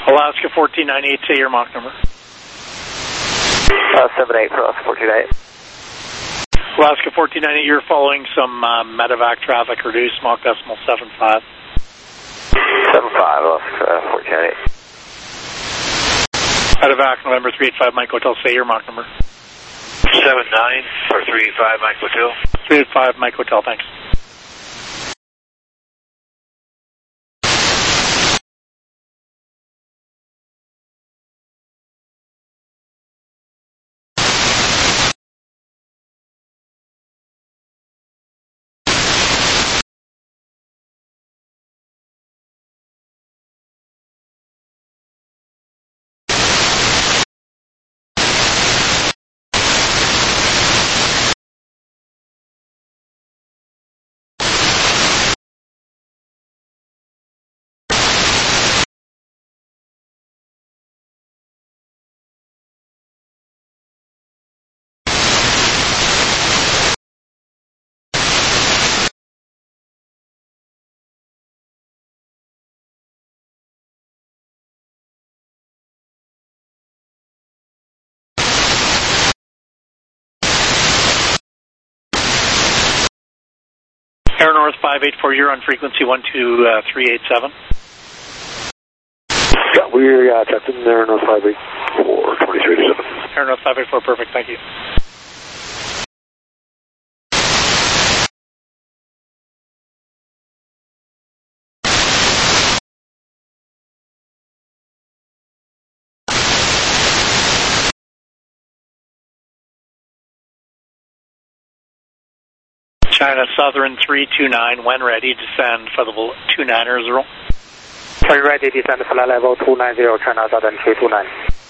Alaska 1498, say your Mach number. 78 for Alaska 1498. Alaska 1498, you're following some medevac traffic, reduced Mach decimal 75. 75, Alaska 1498. Medevac November 385 Mike Hotel, say your Mach number. 79 for 385 Mike Hotel. 385 Mike Hotel, thanks. Air North 584, you're on frequency 12387. Yeah, we're Captain Air North 584, 2387. Air North 584, perfect, thank you. China Southern 329, when ready, descend for level 290. When ready, descend for level 290, China Southern 329.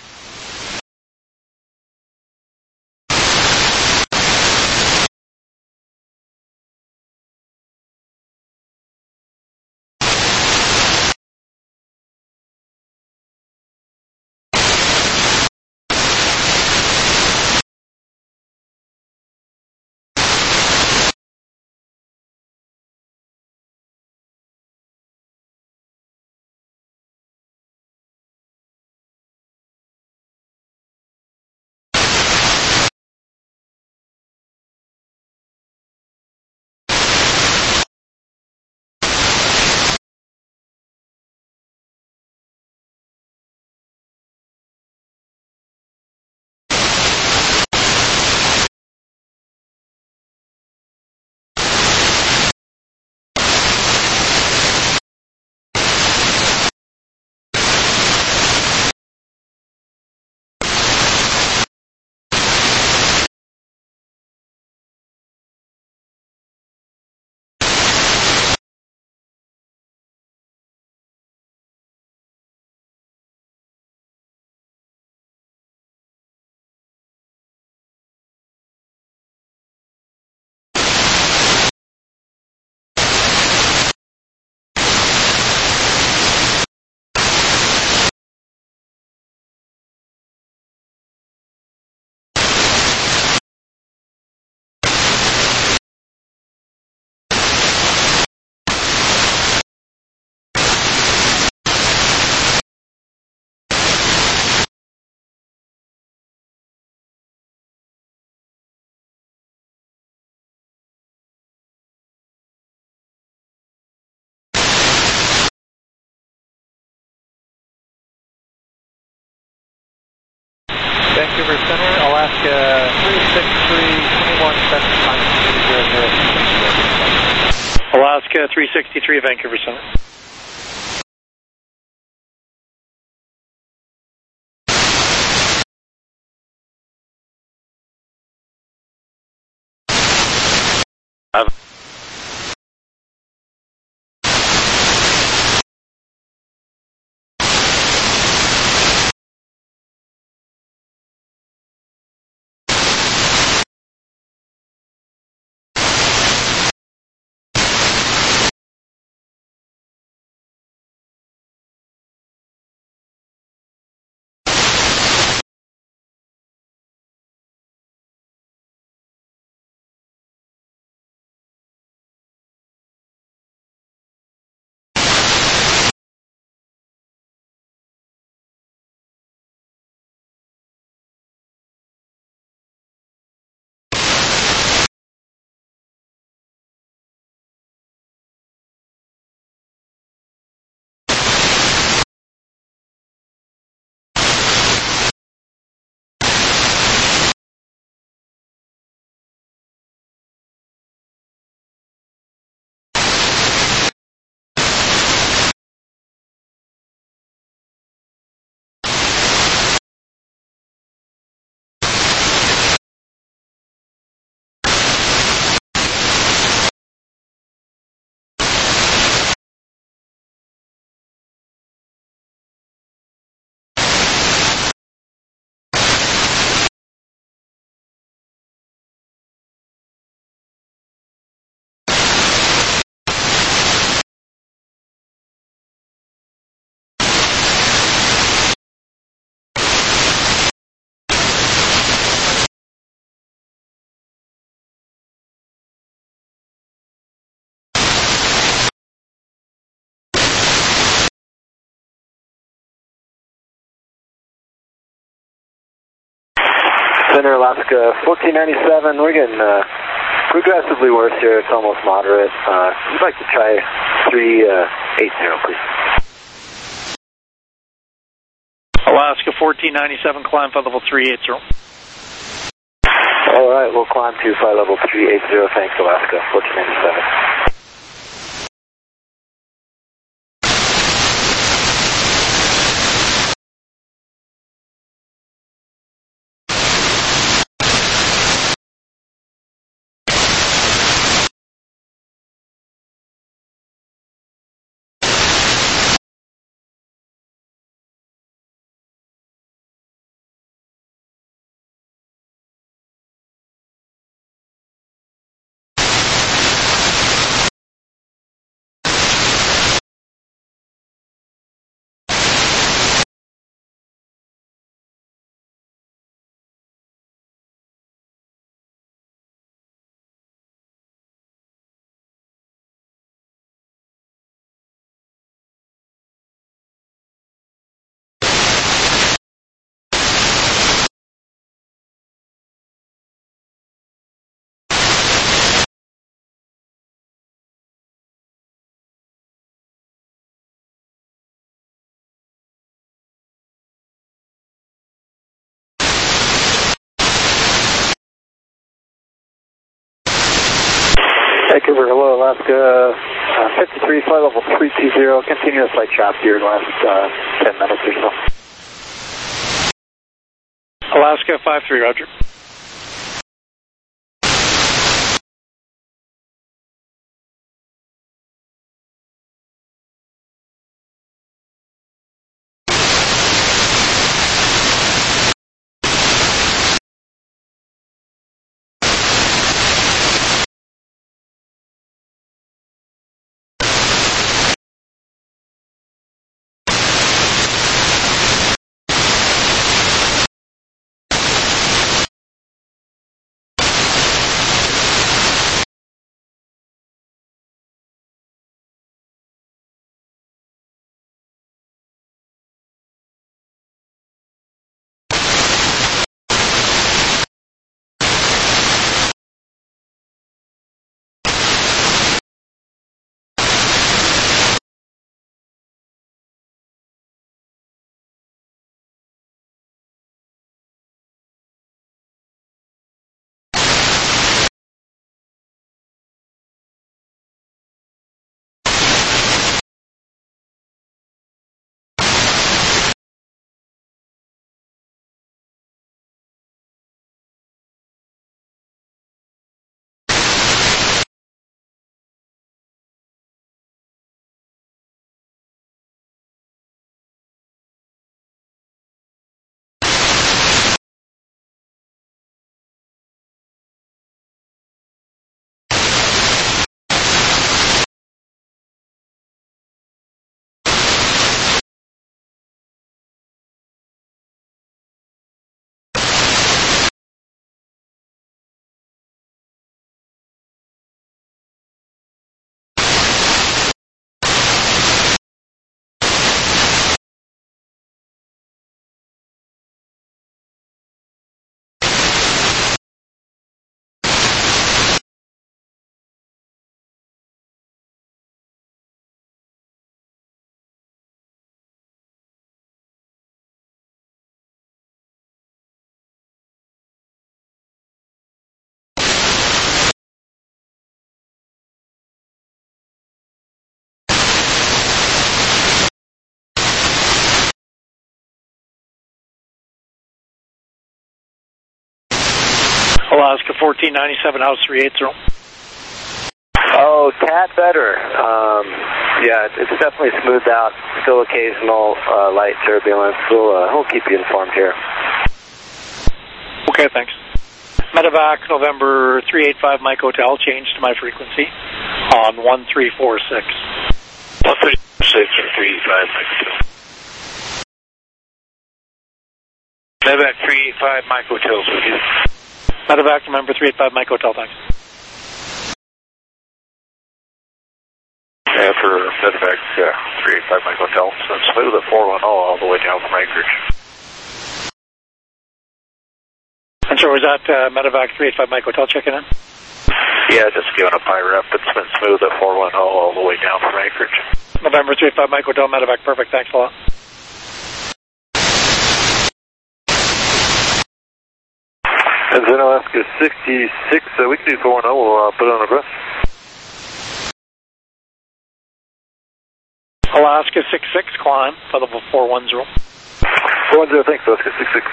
Vancouver Center, Alaska 363, 21 Alaska 363, Vancouver Center. Center Alaska 1497, we're getting progressively worse here. It's almost moderate. We'd like to try 380, please. Alaska 1497, climb flight level 380. All right, we'll climb to flight level 380. Thanks, Alaska 1497. Vancouver, hello, Alaska 53, flight level 320, continuous flight trap here in the last 10 minutes or so. Alaska 53, roger. Alaska 1497, house 380. Oh, tad better. Yeah, it's definitely smoothed out. Still occasional light turbulence. We'll keep you informed here. Okay, thanks. Medevac, November 385, Mike Hotel, change to my frequency on 1346. 1346 or 385, Mike Hotel. Medevac 385, Mike Hotel, with you. Medevac, November 385, Mike Hotel, thanks. Yeah, for Medevac 385, Mike Hotel. So it's smooth at 410 all the way down from Anchorage. And sure, was that Medevac 385 Mike Hotel checking in? Yeah, just giving a high rep. It's been smooth at 410 all the way down from Anchorage. November 385 Mike Hotel Medevac, perfect, thanks a lot. Then Alaska 66, we can do 410, we'll put it on a breath. Alaska 66, climb, level 410. 410, thanks, Alaska 66.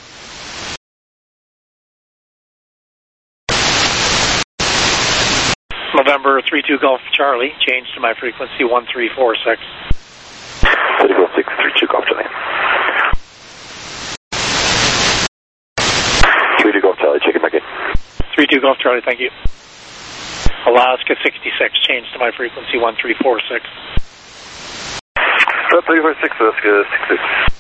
November 32 Golf Charlie, change to my frequency 1346. 32 Golf Charlie. 32 Golf Charlie, check it back in. 32 Golf Charlie, thank you. Alaska 66, change to my frequency 1346. 346, Alaska 66.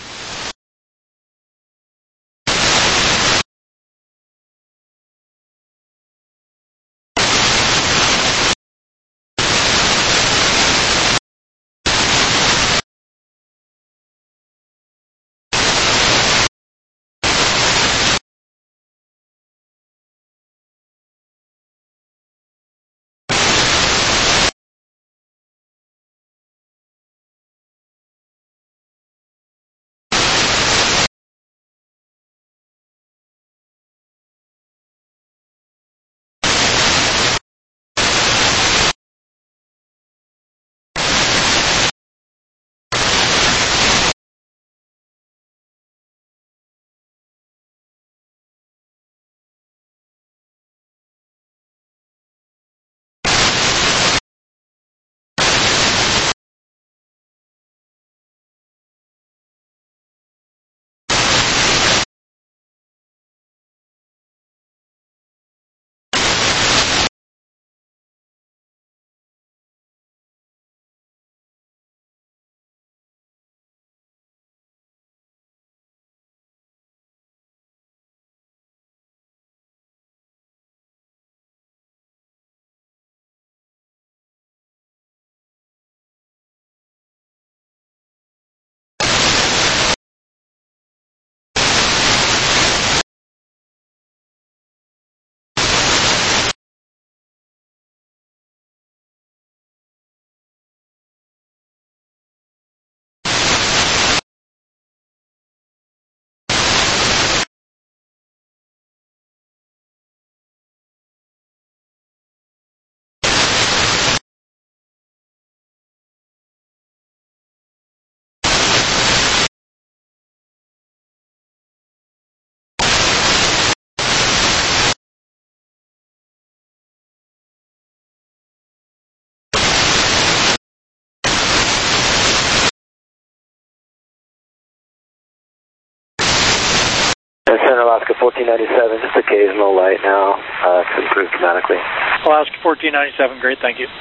Center Alaska 1497, just occasional light now. It's improved dramatically. Alaska 1497, great, thank you.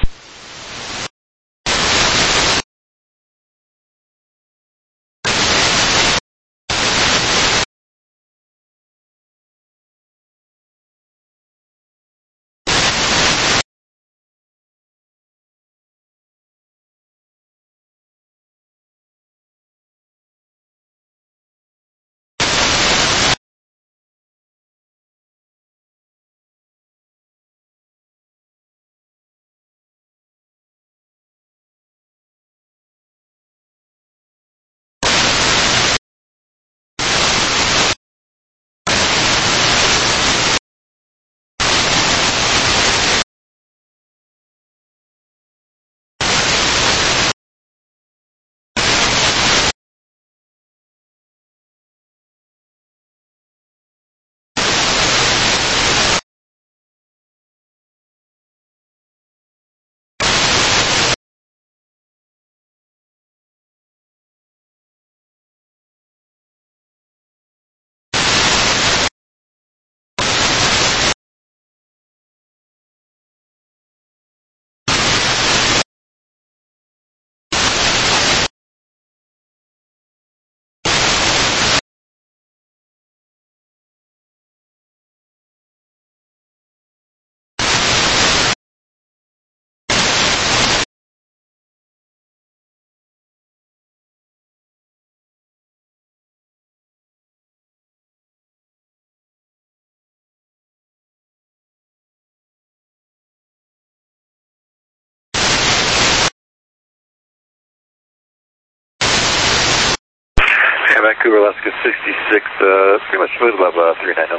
Vancouver, Alaska 66, pretty much smooth above 390.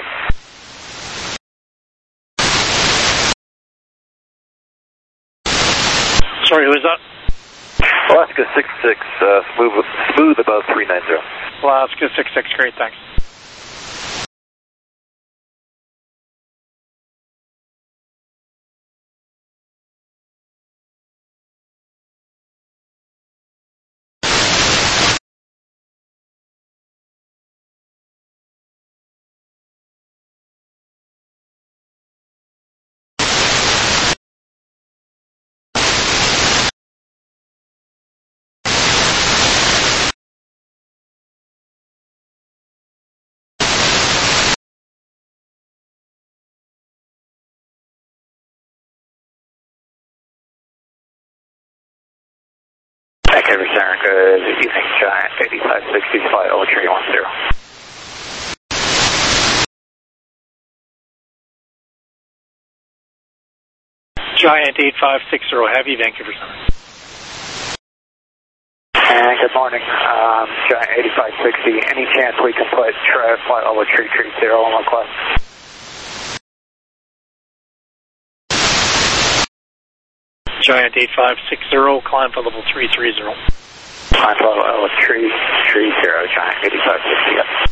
Sorry, who is that? Alaska 66, smooth above 390. Alaska 66, great, thanks. Vancouver Center, good evening, Giant 8560, flight over 310. Giant 8560, heavy, Vancouver Center. And good morning, Giant 8560. Any chance we can put flight over 330 on request? Giant 8560, climb for level 330. Climb for level 330, Giant 8560, yes.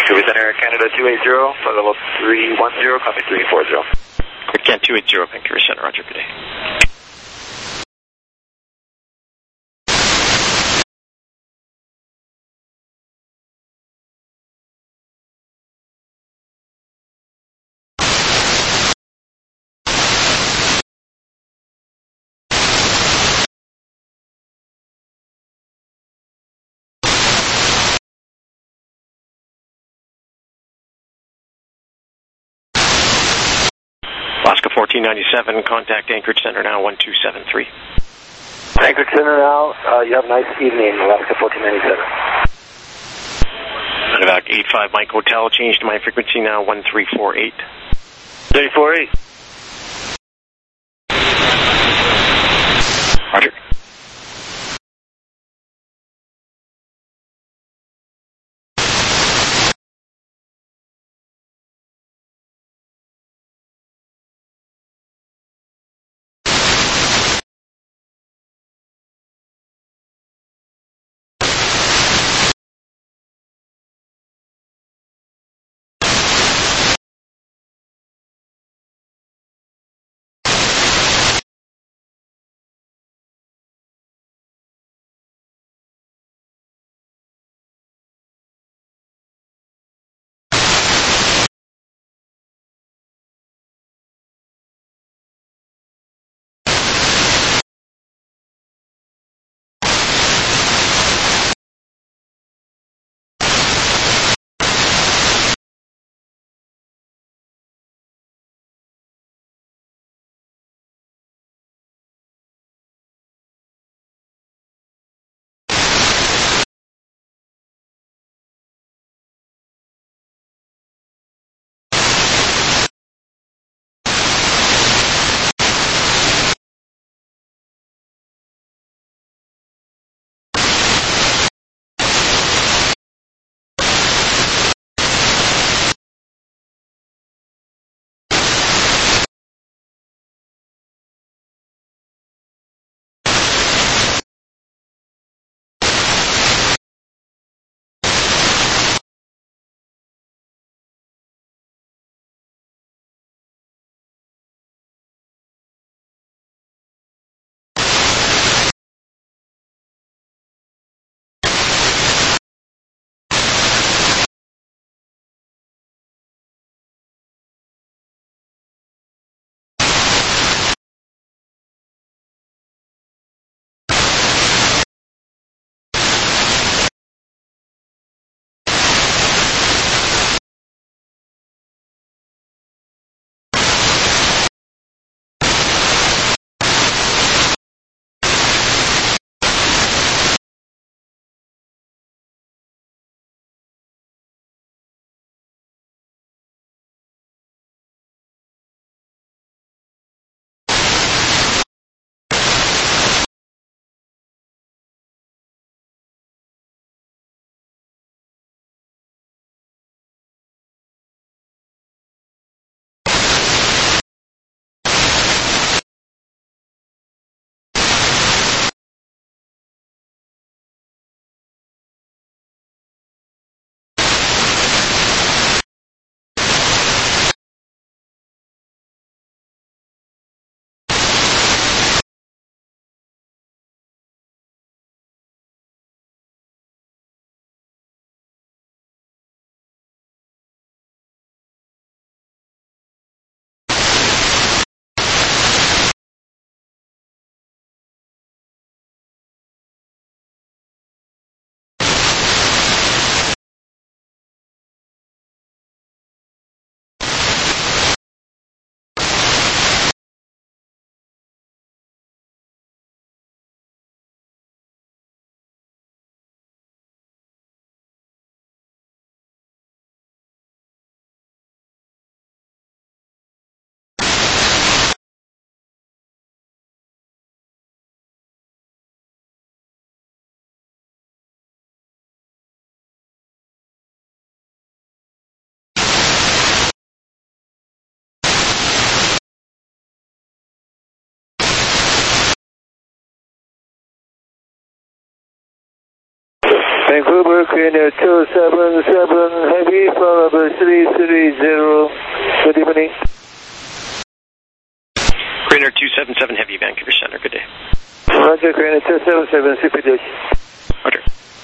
Vancouver Center, Canada 280, flight level 310, copy 340. Can 280, Vancouver Center, roger, good day. Alaska 1497, contact Anchorage Center now 1273. Anchorage Center now, you have a nice evening, Alaska 1497. Medevac 85 Mike Hotel, change to my frequency now 1348. 348. Roger. Vancouver, Canada 277, heavy, 330, good evening. Craner 277 Heavy, Vancouver Center, good day. Roger, Craner 277, CPD. Roger.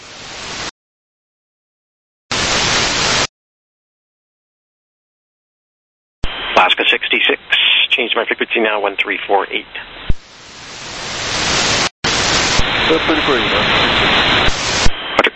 Alaska 66, change my frequency now, 1348. That's pretty pretty, man. Roger.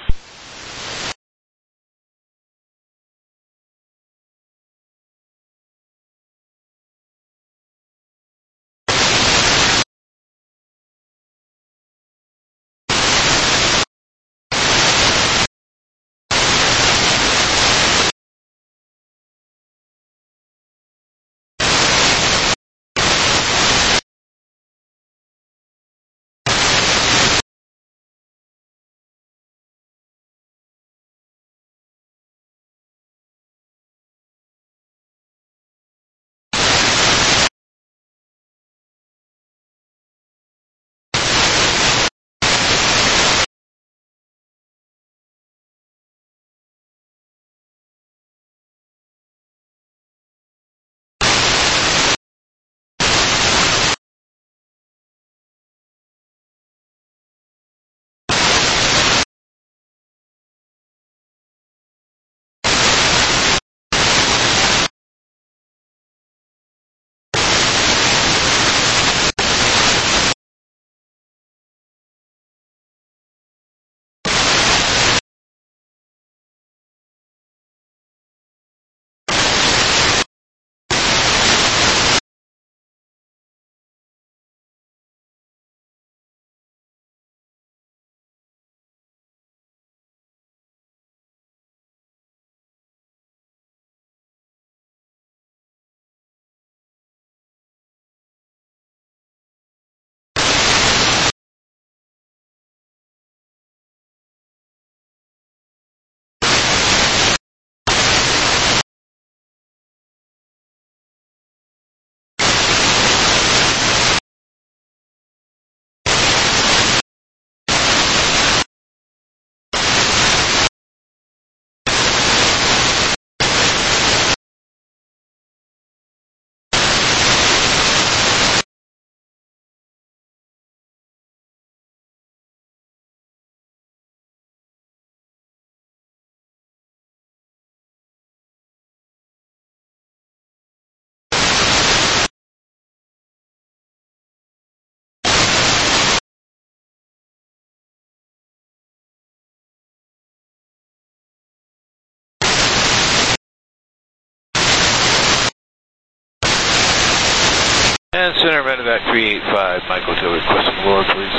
And Center Medevac 385, Mike Hotel, requesting Lord, please.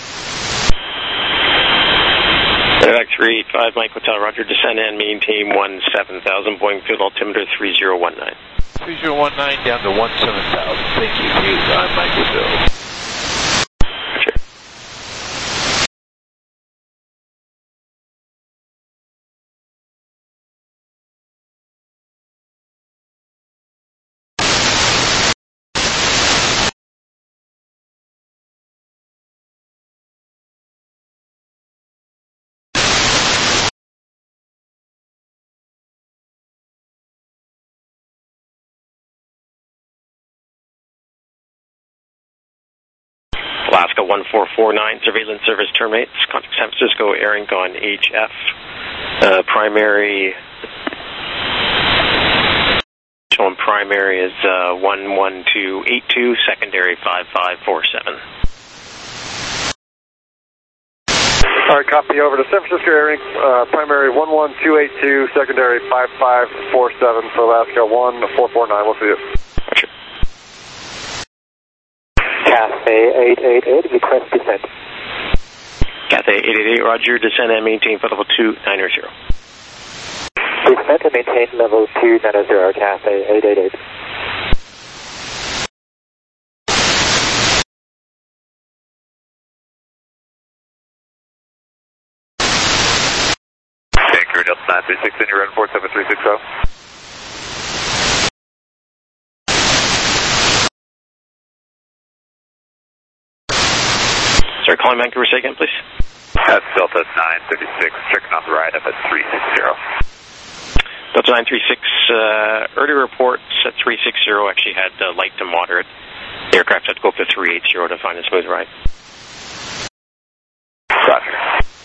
Medevac 385, Mike Hotel, Roger, descend and maintain 17,000, Boeing field altimeter 3019. 3019 down to 17,000, thank you, 385, Mike Hotel. Roger. Alaska 1449, surveillance service terminates. Contact San Francisco, Air Inc. on HF. Primary, showing primary is 11282, secondary 5547. All right, copy over to San Francisco Air Inc. Primary 11282, secondary 5547 for Alaska 1449. We'll see you. Roger. Cathay 888, request descent. Cathay 888, Roger, descend and maintain flight level 290. Descent and maintain level 290, Cathay 888. Vancouver Delta 936, in your run 47360. Sorry, calling Vancouver, say again, please. That's Delta 936, checking on the ride up at 360. Delta 936, early reports at 360 actually had light to moderate. The aircraft had to go up to 380 to find a smooth ride. Roger.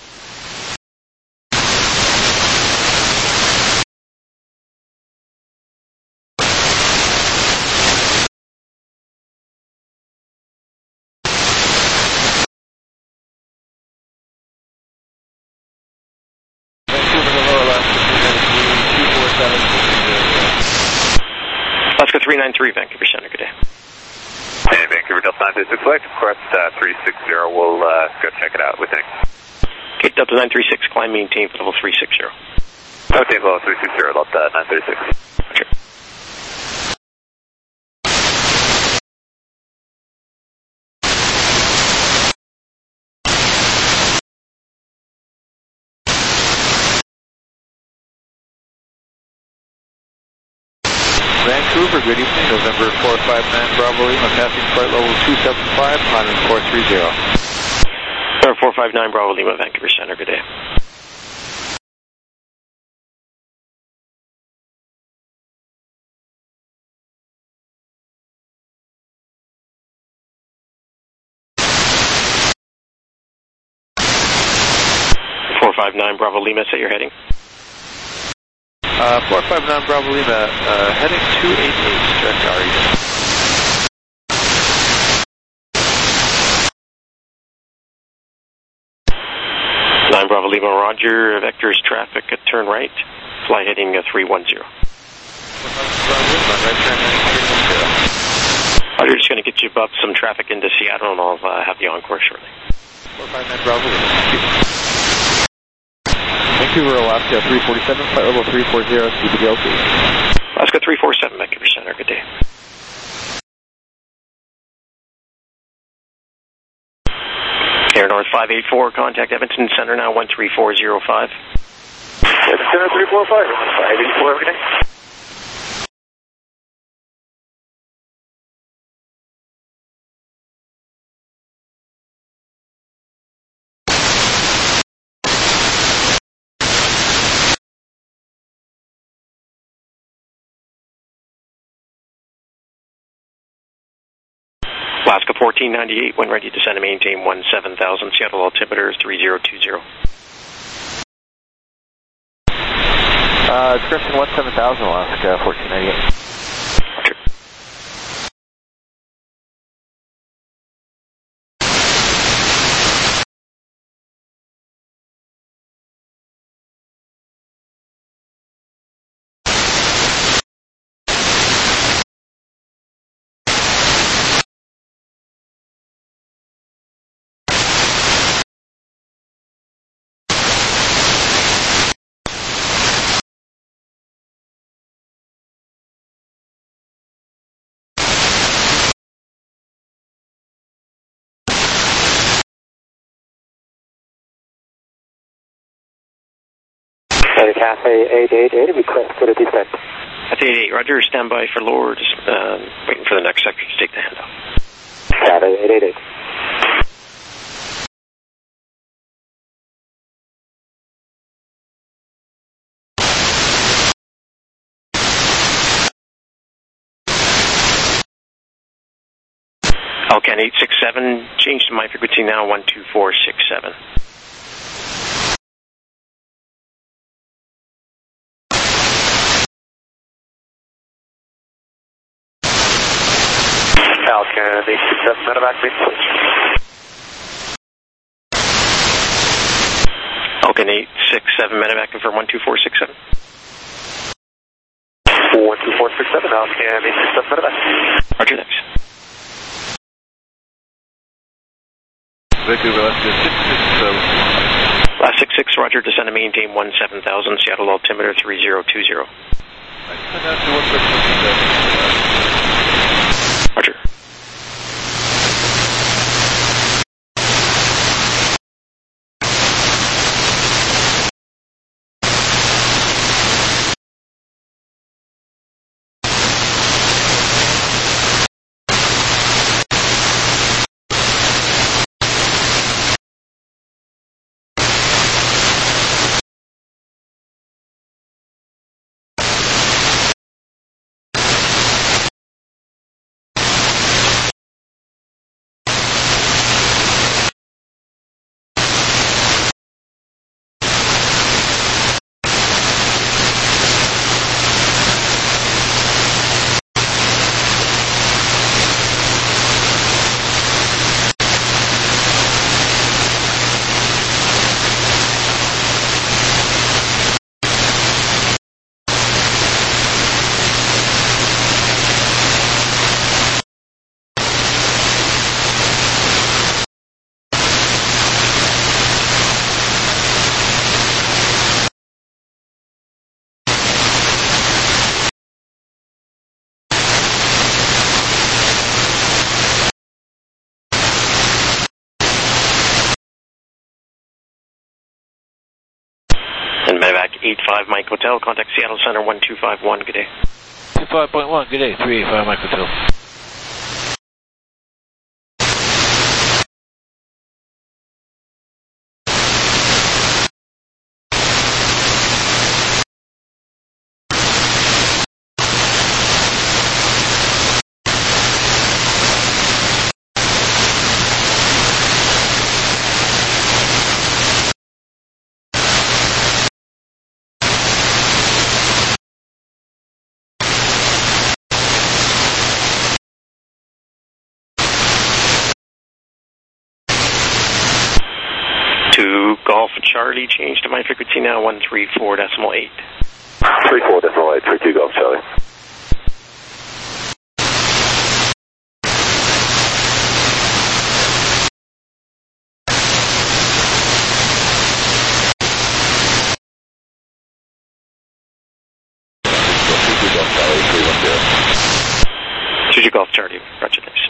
Alaska 393, Vancouver Center, good day. And Vancouver Delta 936 Flight, request 360, we'll go check it out, we think. Okay, Delta 936, climb maintain for level 360. Okay, level 360, Delta 936. Okay. Vancouver, good evening, November 459 Bravo Lima, passing flight level 275, climbing 430. November 459 Bravo Lima, Vancouver Center, good day. Bravo Lima, set your heading. 459 Bravo Lima, heading 288, direct RE. 9 Bravo Lima, roger, vectors traffic at turn right, fly heading 310. Roger, just going to get you above some traffic into Seattle and I'll have the encore shortly. 459 Bravo Lima, Vancouver, Alaska 347, flight level 340, CBDLT. Alaska 347, Vancouver Center, good day. Air North 584, contact Edmonton Center now 13405. Center 345, 584 every day. Alaska 1498, when ready, descend and maintain 17,000, Seattle altimeter 3020. Description 17,000, Alaska 1498. Cafe 888, request for the descent. That's 88, roger, stand by for lower, just waiting for the next sector to take the handoff. Cafe 888. Alcan 867, change to my frequency now 12467. Alcan 867, medevac, please. Alcan 867, medevac for 12467. 12467, Alcan 867, medevac. Roger, thanks. Vancouver, Alaska 667. Last 66, roger, descend and maintain 17,000, Seattle altimeter 3020. Roger. 385 Mike Hotel. Contact Seattle Center 1251. Good day. 25.1. Good day. 385 Mike Hotel. To Golf Charlie, change to my frequency now, 134.8. 34.8, 32 Golf Charlie. Suji Golf Charlie, roger, thanks.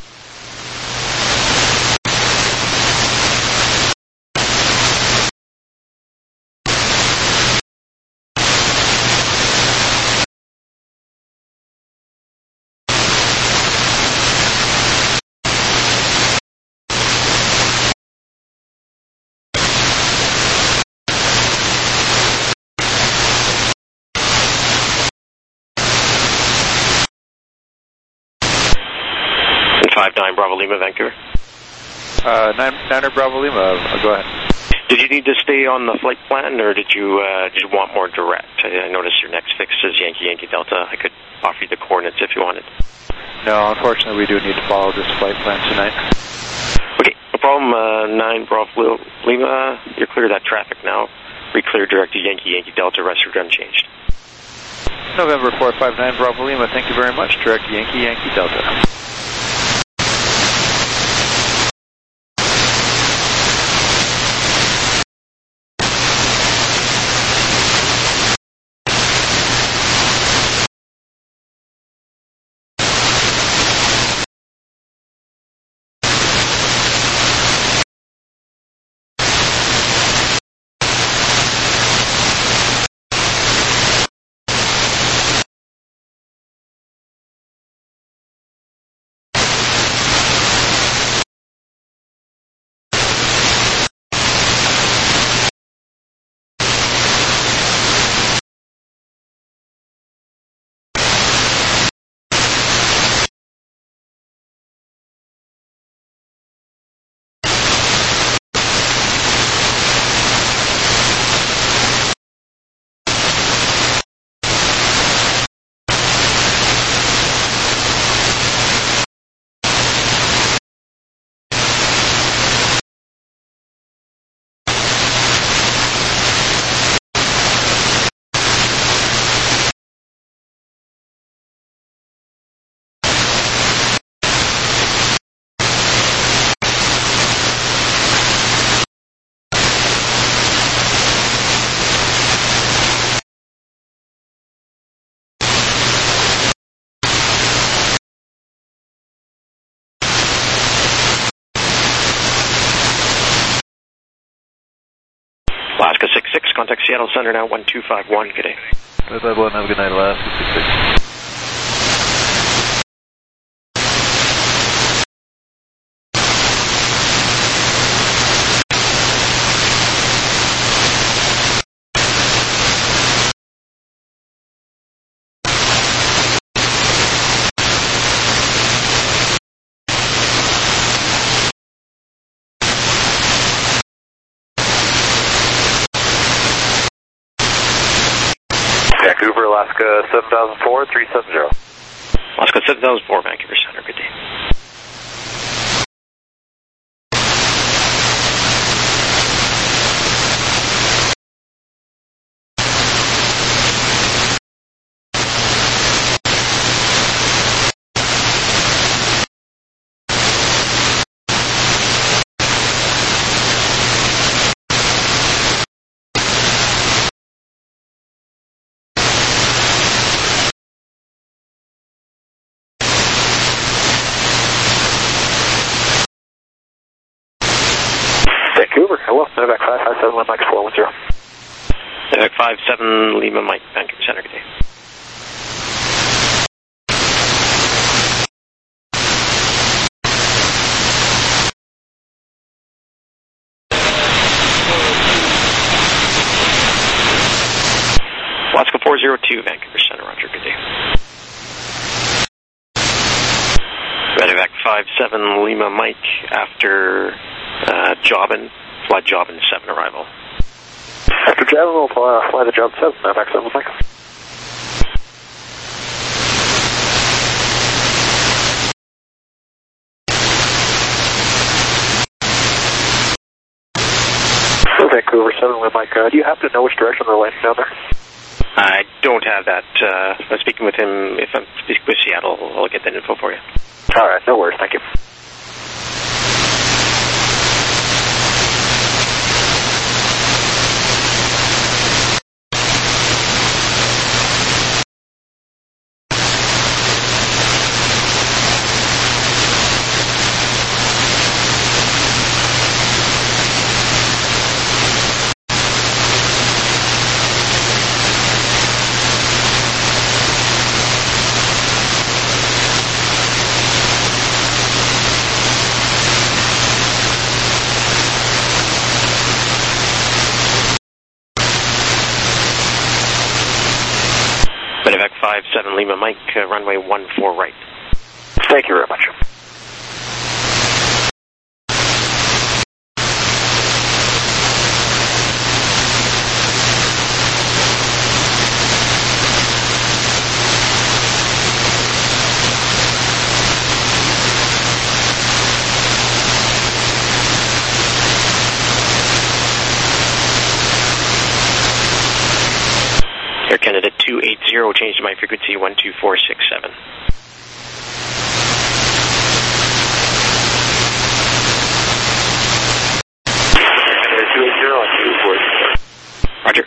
And 59 Bravo Lima, Vancouver. 9er Bravo Lima, go ahead. Did you need to stay on the flight plan, or did you want more direct? I noticed your next fix is Yankee Delta. I could offer you the coordinates if you wanted. No, unfortunately, we do need to follow this flight plan tonight. Okay, no problem. 9 Bravo Lima, you're clear of that traffic now. Re-clear direct to Yankee Delta, rest route unchanged. November 459 Bravo Lima, thank you very much. Direct Yankee Delta. Alaska 66, contact Seattle Center now, 1251. Good day. 551, have a good night, Alaska 66. Vancouver, Alaska 7004, 370. Alaska 7004, Vancouver Center, good day. 57 Lima Mike, Vancouver Center, good day. Alaska 402, Vancouver Center, roger, good day. Medevac 57 Lima Mike after Jobin, fly Jobin 7 arrival. After Jobin, we'll fly the Jobin 7, Medevac 7 Mike. Vancouver 7 Lima Mike, do you happen to know which direction they're landing down there? I don't have that. I'm speaking with him. If I'm speaking with Seattle, I'll get that info for you. All right, no worries, thank you. Medevac 57 Lima Mike, runway 14 right. Thank you very much. Air Canada 280, change to my frequency 12467. Roger.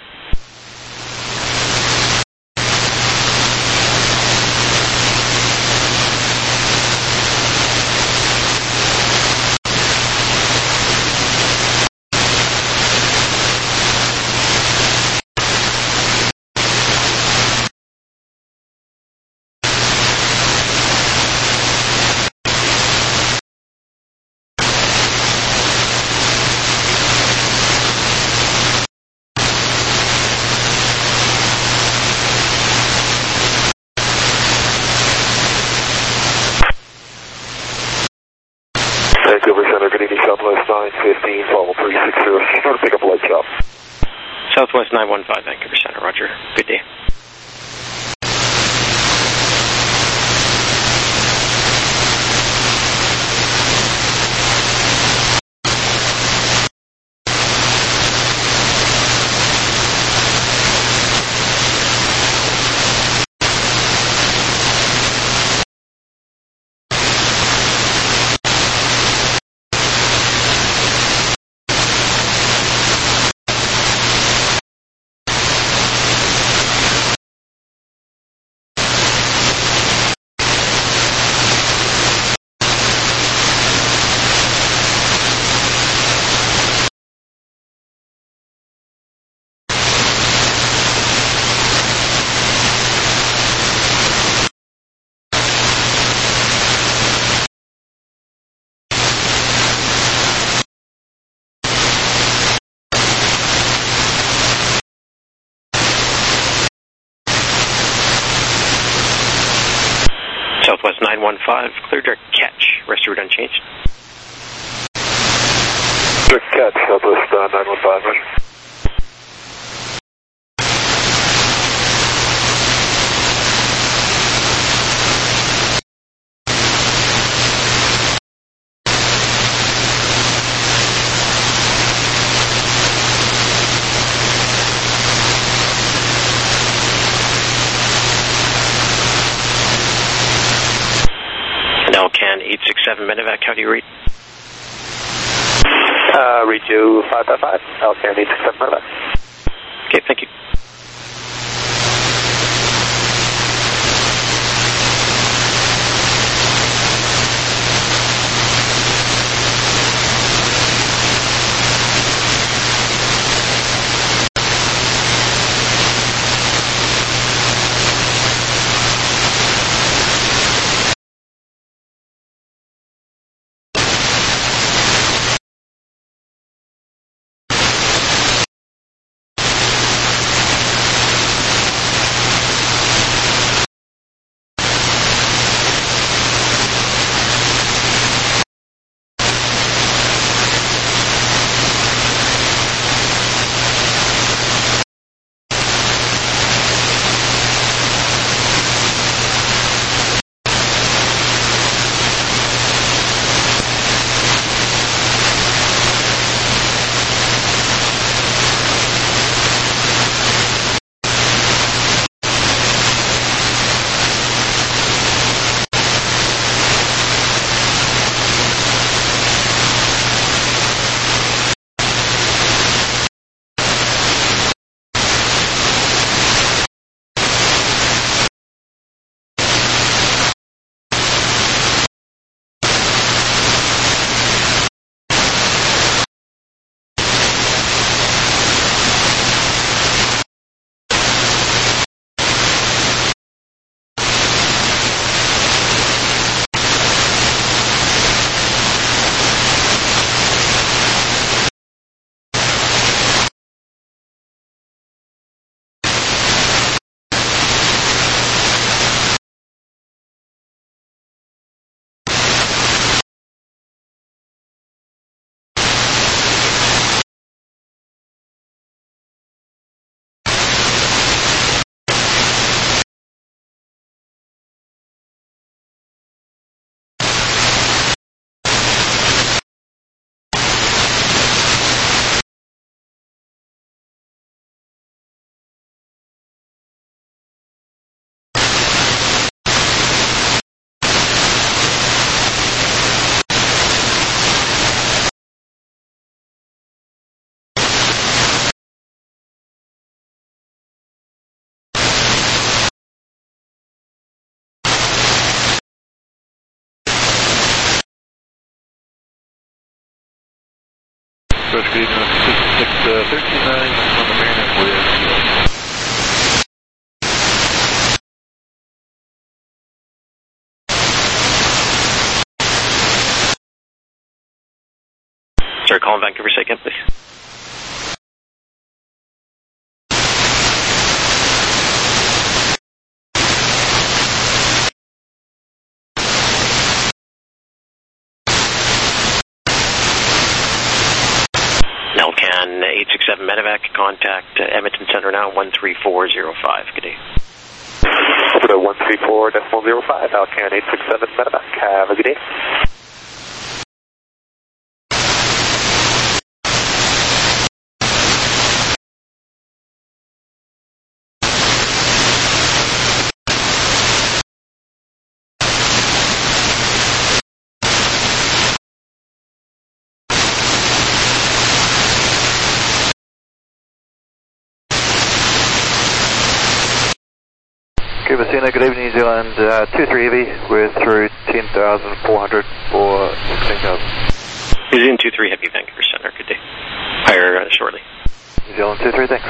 Vancouver Center, good evening, Southwest 915, follow 360, trying to pick up a light shop. Southwest 915, Vancouver Center, roger. Good day. Southwest 915, clear direct catch, rest route unchanged. Direct catch, Southwest 915, measure. Can 867 Medevac, how do you read? Read you 555, LCAN 867 Medevac. Okay, thank you. Northwest, good evening, 139 on the Mariner with Sorry, calling Vancouver, say again, please. Can 867 medevac contact Edmonton Center now, 13405. Good day. Over to 134.05, Alcan 867 medevac. Have a good day. Cubicina, good evening, New Zealand, 23 heavy, we're through 10,400 for 16,000. New Zealand 23 heavy, Vancouver Center, good day. Higher shortly. New Zealand 23, thanks.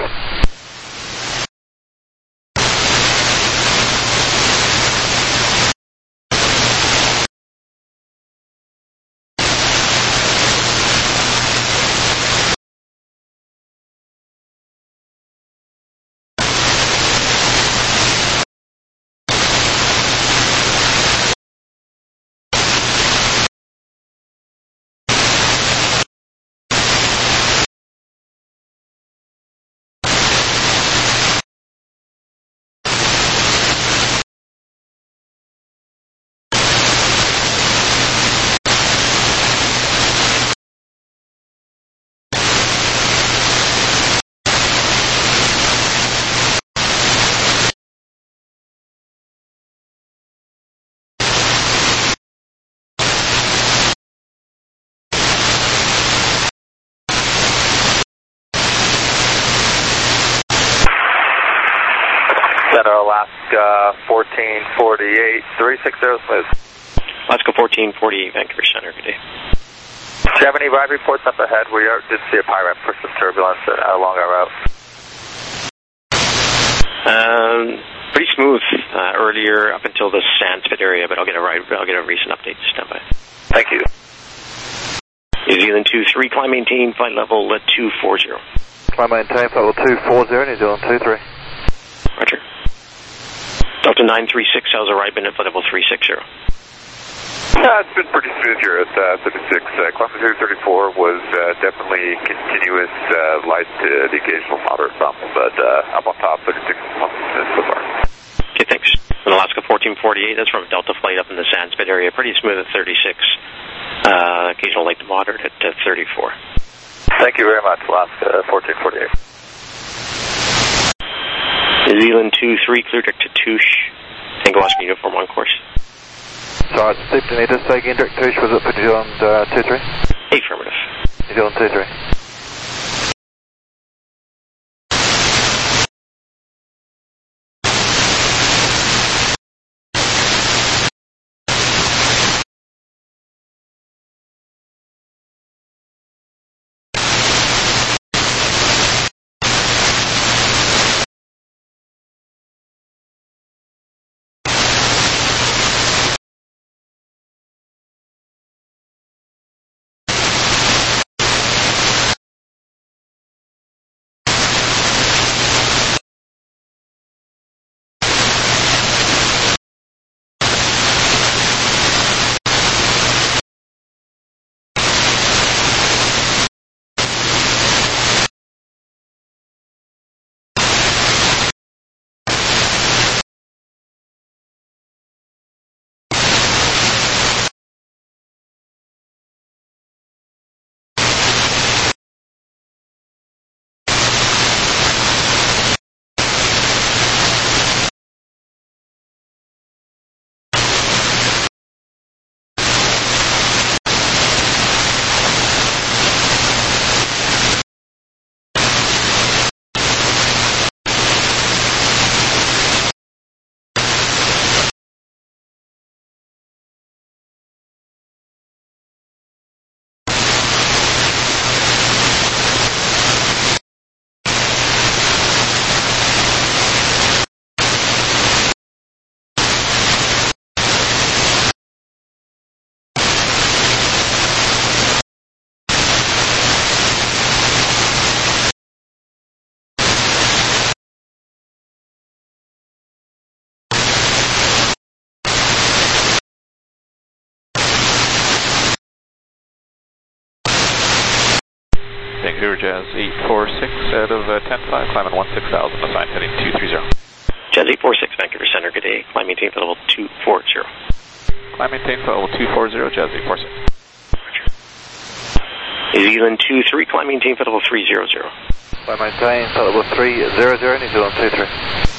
Center Alaska 1448, 360 smooth. Alaska 1448, Vancouver Center, good day. Do you have any ride reports up ahead? We did see a pirate push some turbulence along our route. Pretty smooth earlier up until the Sandspit area, but I'll get a recent update. Stand by. Thank you. New Zealand 23, climb maintain, flight level 240. Climb maintain, flight level 240, New Zealand 23. Roger. Delta 936, how's the ride been at flight level 360? It's been pretty smooth here at 36. Climb 234 was definitely continuous, light to the occasional moderate bump, but up on top, 36 so far. Okay, thanks. And Alaska 1448, that's from a Delta flight up in the Sandspit area, pretty smooth at 36. Occasional light to moderate at 34. Thank you very much, Alaska 1448. New Zealand 23, clear direct to Touche. Tango Oscar uniform on course. So it's Steve Denitas taking direct Touche, was it for New Zealand 23? Affirmative. New Zealand 23. Vancouver Jazz 846 out of 10-5, climbing 16,000, assigned heading 230. Jazz 846, Vancouver Center, good day. Climb maintain for level 240. Climb maintain for level 240, Jazz 846. New Zealand 23, climb maintain for level 300. Climb maintain for level 300, New Zealand 23.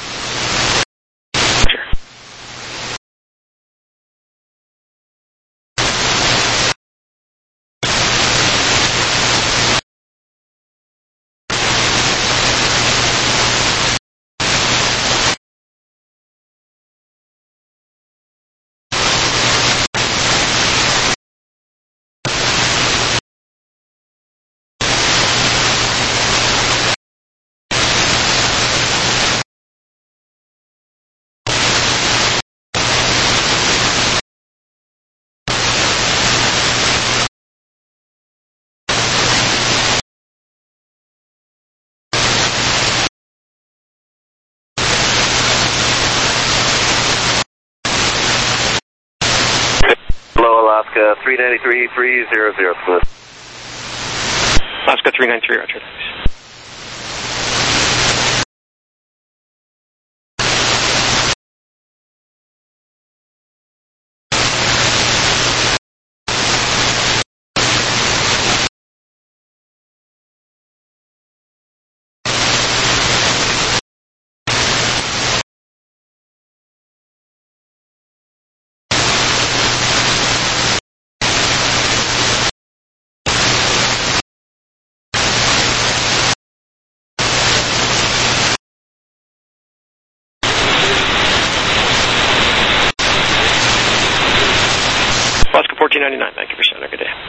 Alaska 393, 300, Smith. Alaska 393, roger. Alaska 1499, Vancouver Center, good day.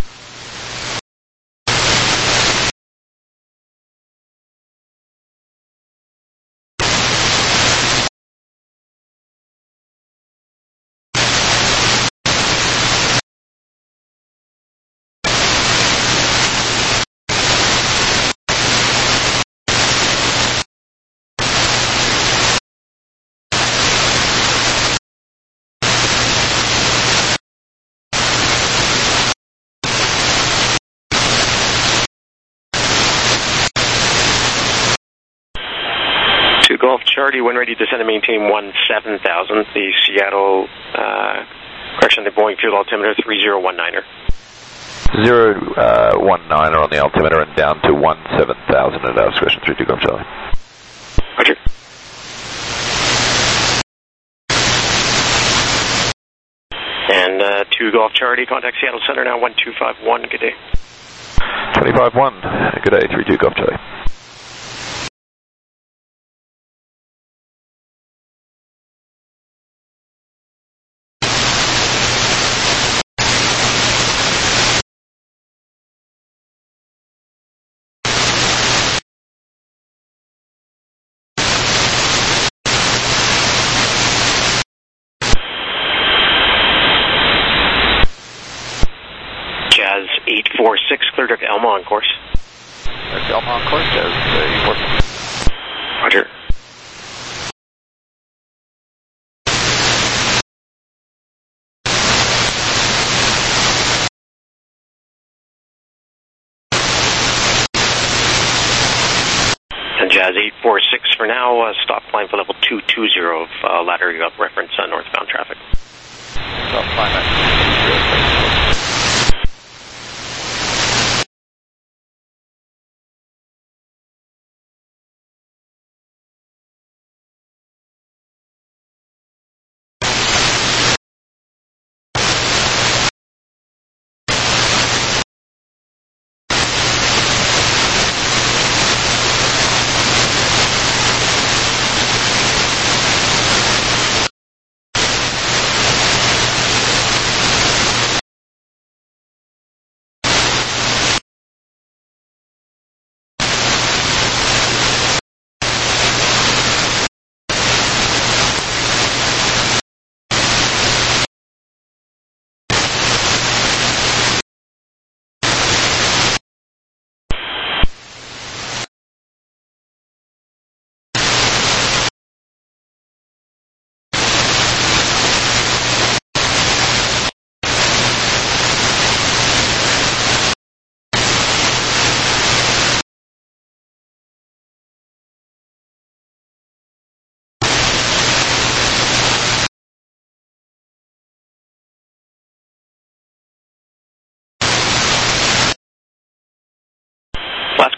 Golf Charlie, when ready, descend and maintain 17,000. The Seattle, correction, the Boeing fuel altimeter 3019er. 019er on the altimeter and down to 17,000 at our discretion, 32 Golf Charlie. Roger. And 2 Golf Charlie, contact Seattle Center now, 1251, good day. 251, good day, 32 Golf Charlie. Jazz 846, cleared up to Elma on course. That's Elma on course, Jazz 846. Roger. And Jazz 846 for now, stop climb for level 220 of ladder up reference northbound traffic. Stop climb at 220.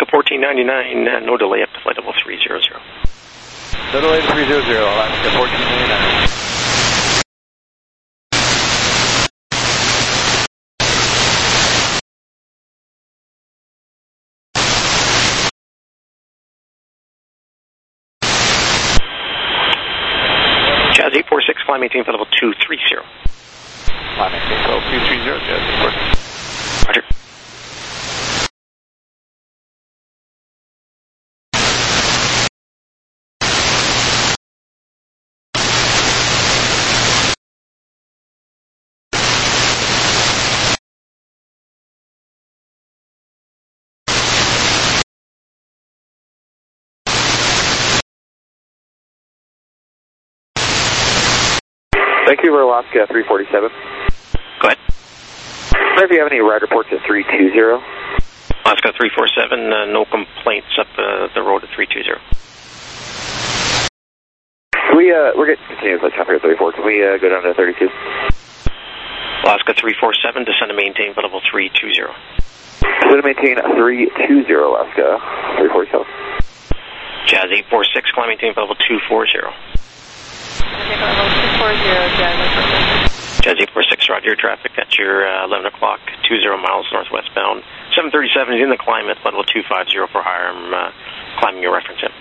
1499, no delay up to flight level 300. No delay to 300, Alaska 1499. Jazz 846, climb maintain flight level 230. Climb maintain flight level 230, Jazz 846. Roger. Vancouver, Alaska 347. Go ahead. If you have any ride reports at 320. Alaska 347, no complaints up the road at 320. We're getting continuous flight traffic at 34. Can we go down to 32? Alaska 347, descend to maintain flight level 320. Descend to maintain 320, Alaska 347. Jazz 846, climb maintain flight level 240. Jazz 846, roger, traffic at your 11 o'clock, 20 miles northwestbound. 737 is in the climb at flight level 250 for higher. I'm climbing your reference in.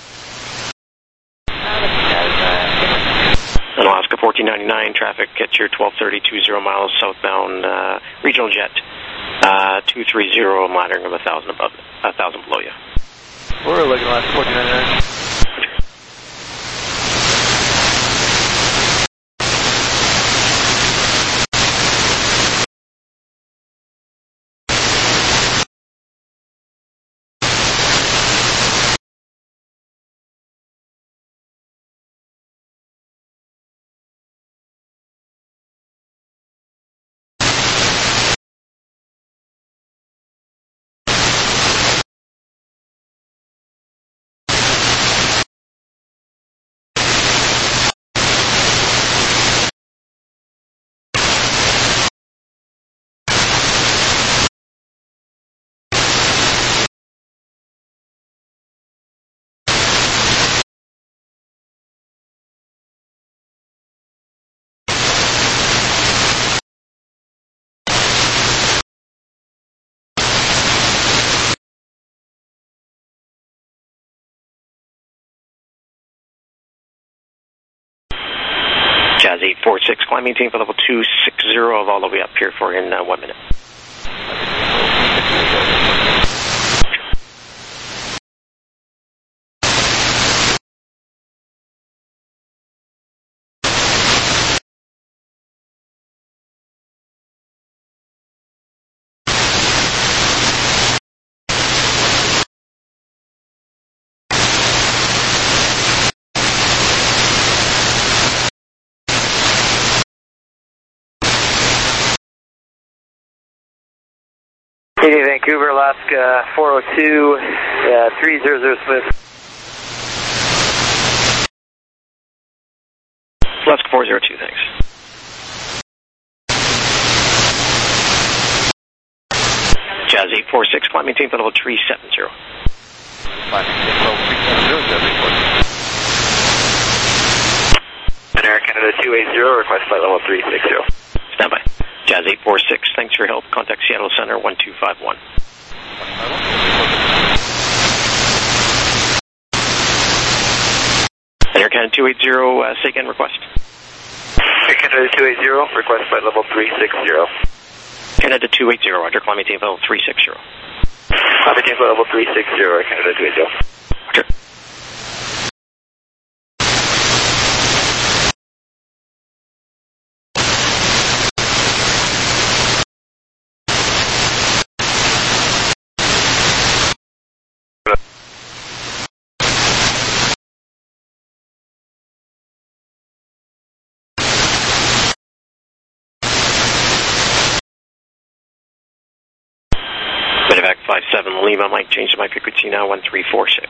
And Alaska 1499, traffic at your 1230, 20 miles southbound, regional jet, 230, monitoring of 1,000 above, 1,000 below you. We're looking at Alaska 1499. Jazz 846, climb maintain for level 260, all the way up here for in 1 minute. Hey, Vancouver, Alaska 402, 300 Smith. Alaska 402, thanks. Jazz 846, climb maintain for level 370. Climb maintain for level 370, Jazz 846. Air Canada 280, request flight level 360. Stand by. Jazz 846, thanks for your help. Contact Seattle Center 1251. Air Canada 280, say again, request. Air Canada 280, request flight level 360. Canada 280, roger, climb maintain level 360. Climb maintain level 360, Air Canada 280. Roger. Medevac 57 Lima, Mike, change my frequency now 1346.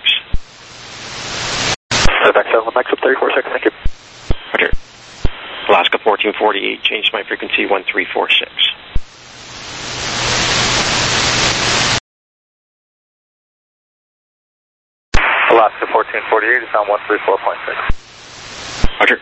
Medevac 7 Mike, 346, thank you. Roger. Alaska 1448, change my frequency 1346. 1448 is on 134.6. Roger.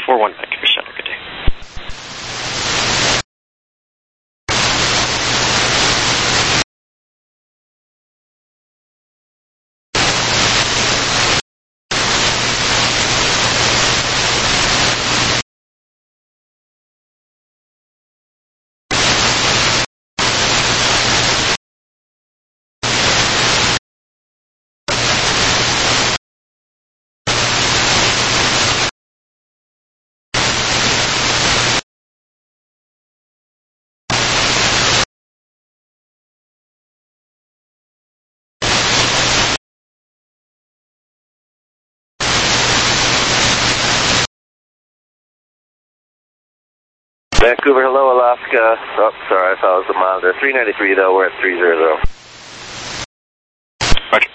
341 Vancouver Center. Good day. Vancouver, hello, Alaska. Oh, sorry, I thought it was the monitor. 393, though, we're at 300. Roger.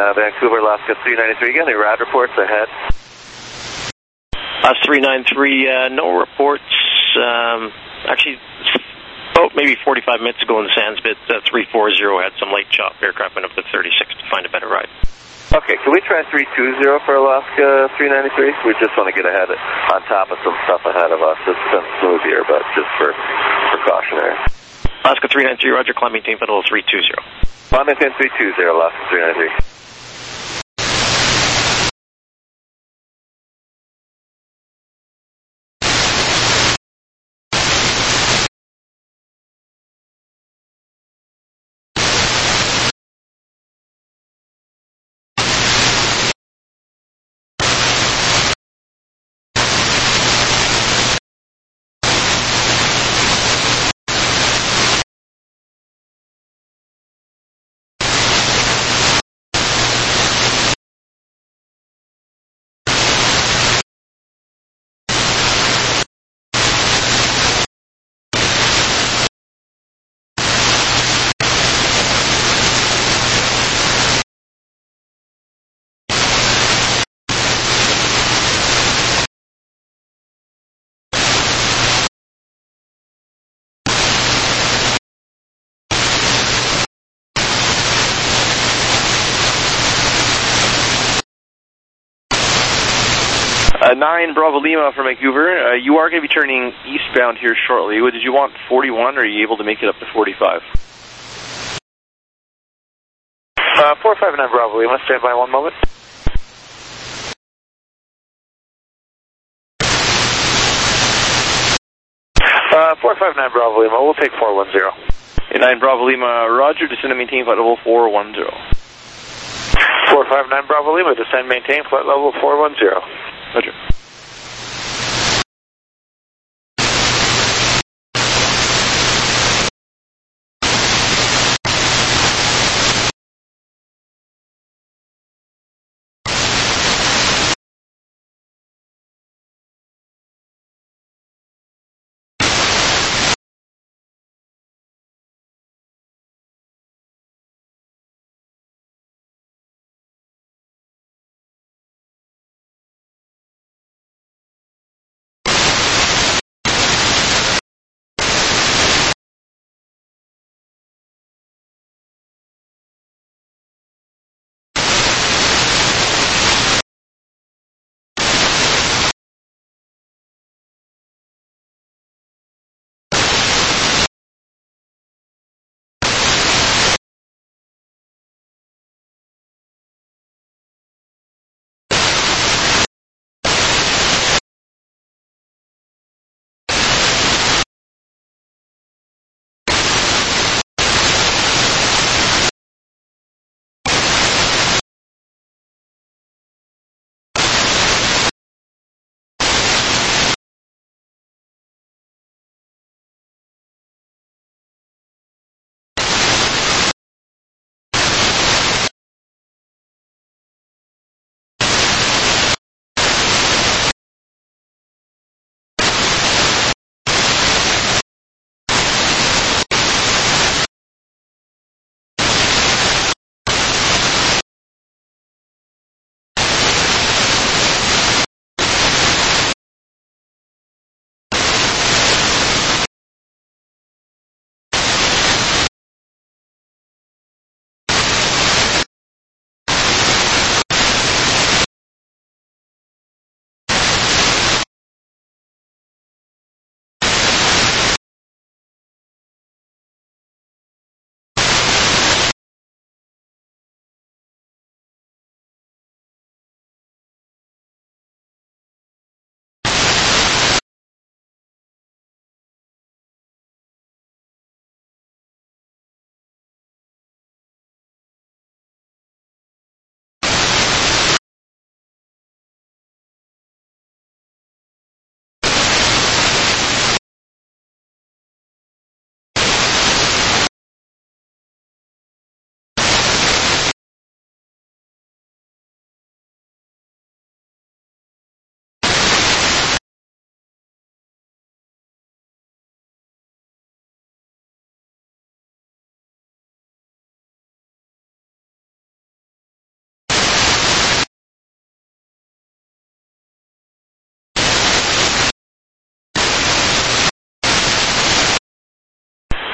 Vancouver, Alaska 393 again. Any rad reports ahead? 393, no reports. Actually, about maybe 45 minutes ago in the Sandsbit, 340 had some light chop aircraft went up to 36 to find a better ride. Okay, can we try 320 for Alaska 393? We just want to get ahead on top of some stuff ahead of us. It's been smooth here, but just for precautionary. Alaska 393, roger, climb maintain level 320. Climb maintain 320, Alaska 393. Nine Bravo Lima from Vancouver. You are going to be turning eastbound here shortly. Did you want 41, or are you able to make it up to 45? 459 Bravo Lima, stand by one moment. Uh, 459 Bravo Lima, we'll take 410. 9 Bravo Lima, roger, descend and maintain flight level 410. 459 Bravo Lima, descend maintain flight level 410. Roger.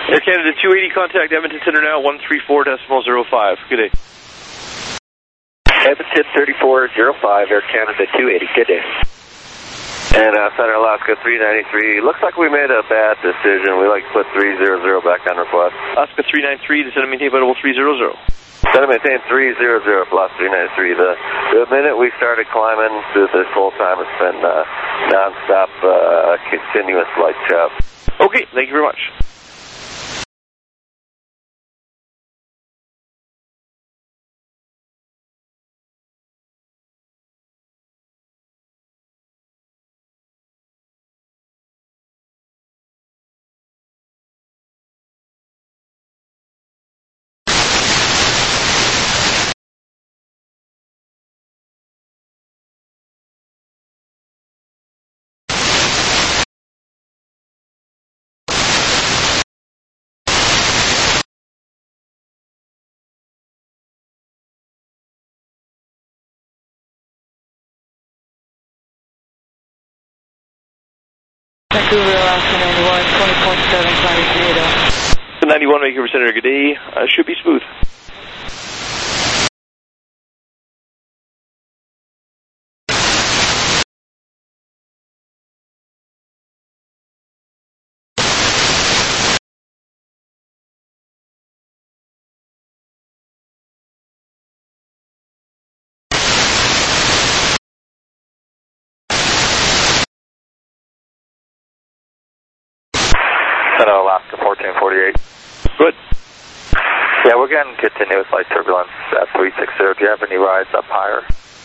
Air Canada 280, contact Edmonton Center now, 134.05. Good day. Edmonton 3405, Air Canada 280. Good day. And Center Alaska 393, looks like we made a bad decision. We like to put 300 back on request. Alaska 393, descend and maintain vital 300. Descend and maintain 300, Alaska 393. The minute we started climbing, this whole time it's been non-stop, continuous light chop. Okay, thank you very much. Vancouver, Alaska 91, 20.7, climbing 380. 91, Vancouver Center, good day. Should be smooth. Center Alaska 1448. Good. Yeah, we're getting continuous light turbulence at 360. Do you have any rides up higher?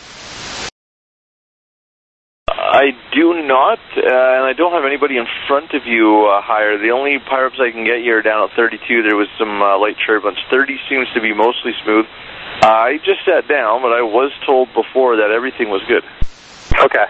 I do not, and I don't have anybody in front of you higher. The only higher ups I can get you are down at 32. There was some light turbulence. 30 seems to be mostly smooth. I just sat down, but I was told before that everything was good. Okay.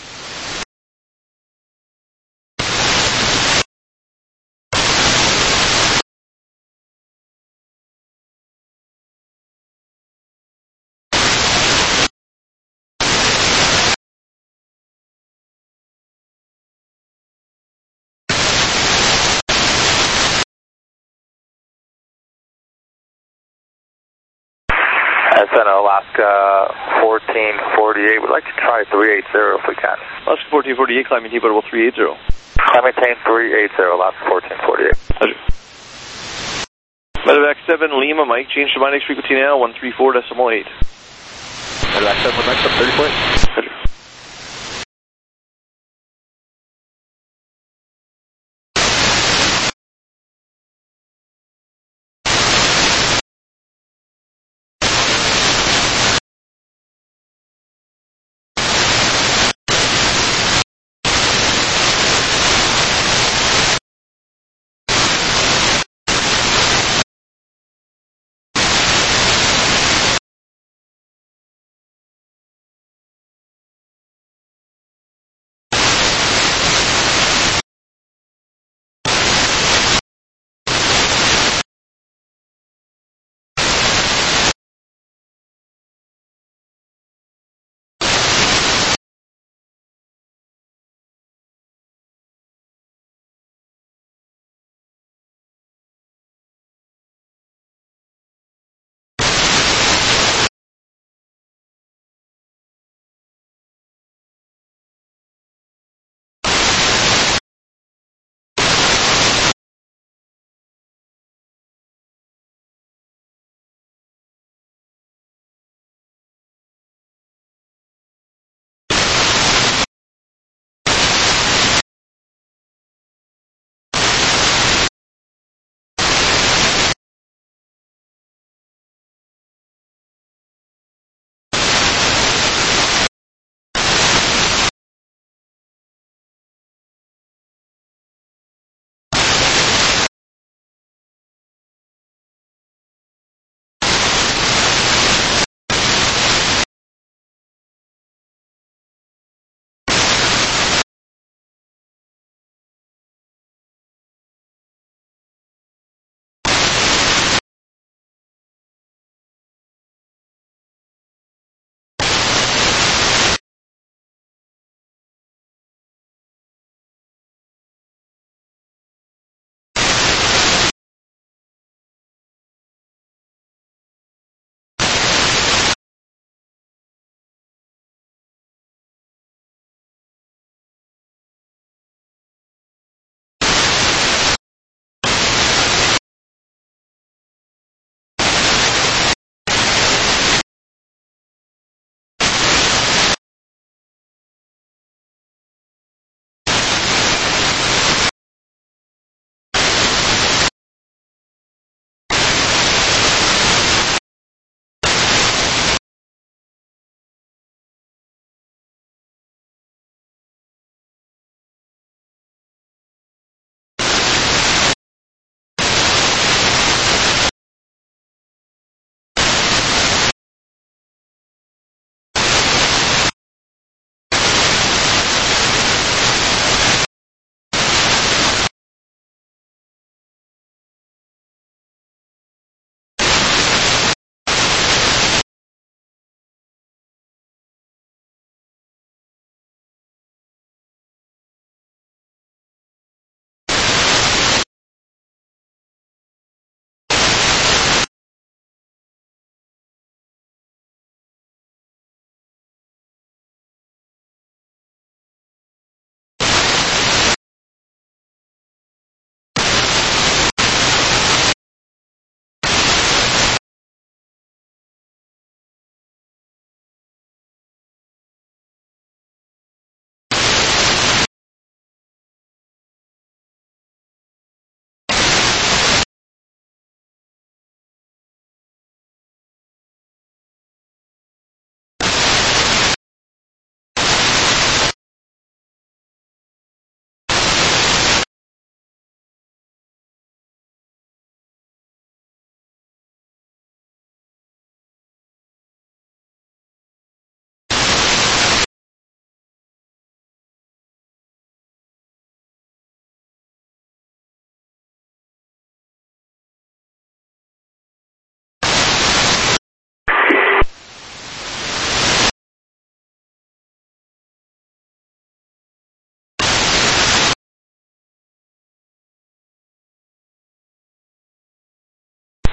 Center Alaska 1448. We'd like to try 380 if we can. Alaska 1448, climbing T vital 380. Climb maintain 380, Alaska 1448. Roger. Medevac 7 Lima, Mike, change to my next frequency now, 134.8. Medevac 7 Mike, up 30 point. Roger.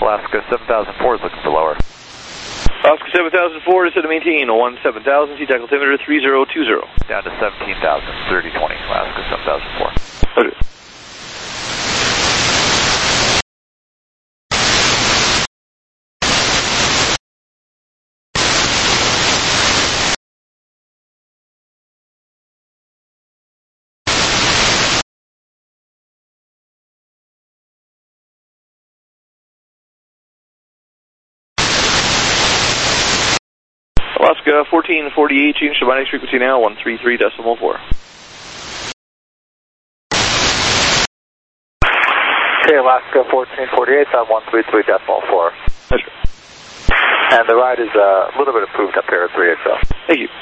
Alaska 7004 is looking for lower. Alaska 7004 is set to maintain 17,000, sea tackle altimeter 3020. Down to 17,000, 3020, Alaska 7004. Roger. Alaska 1448, change to binding frequency now, 133.4. Okay, Alaska 1448 on 133.4. Measure. And the ride is a little bit improved up here at 3XL. Thank you.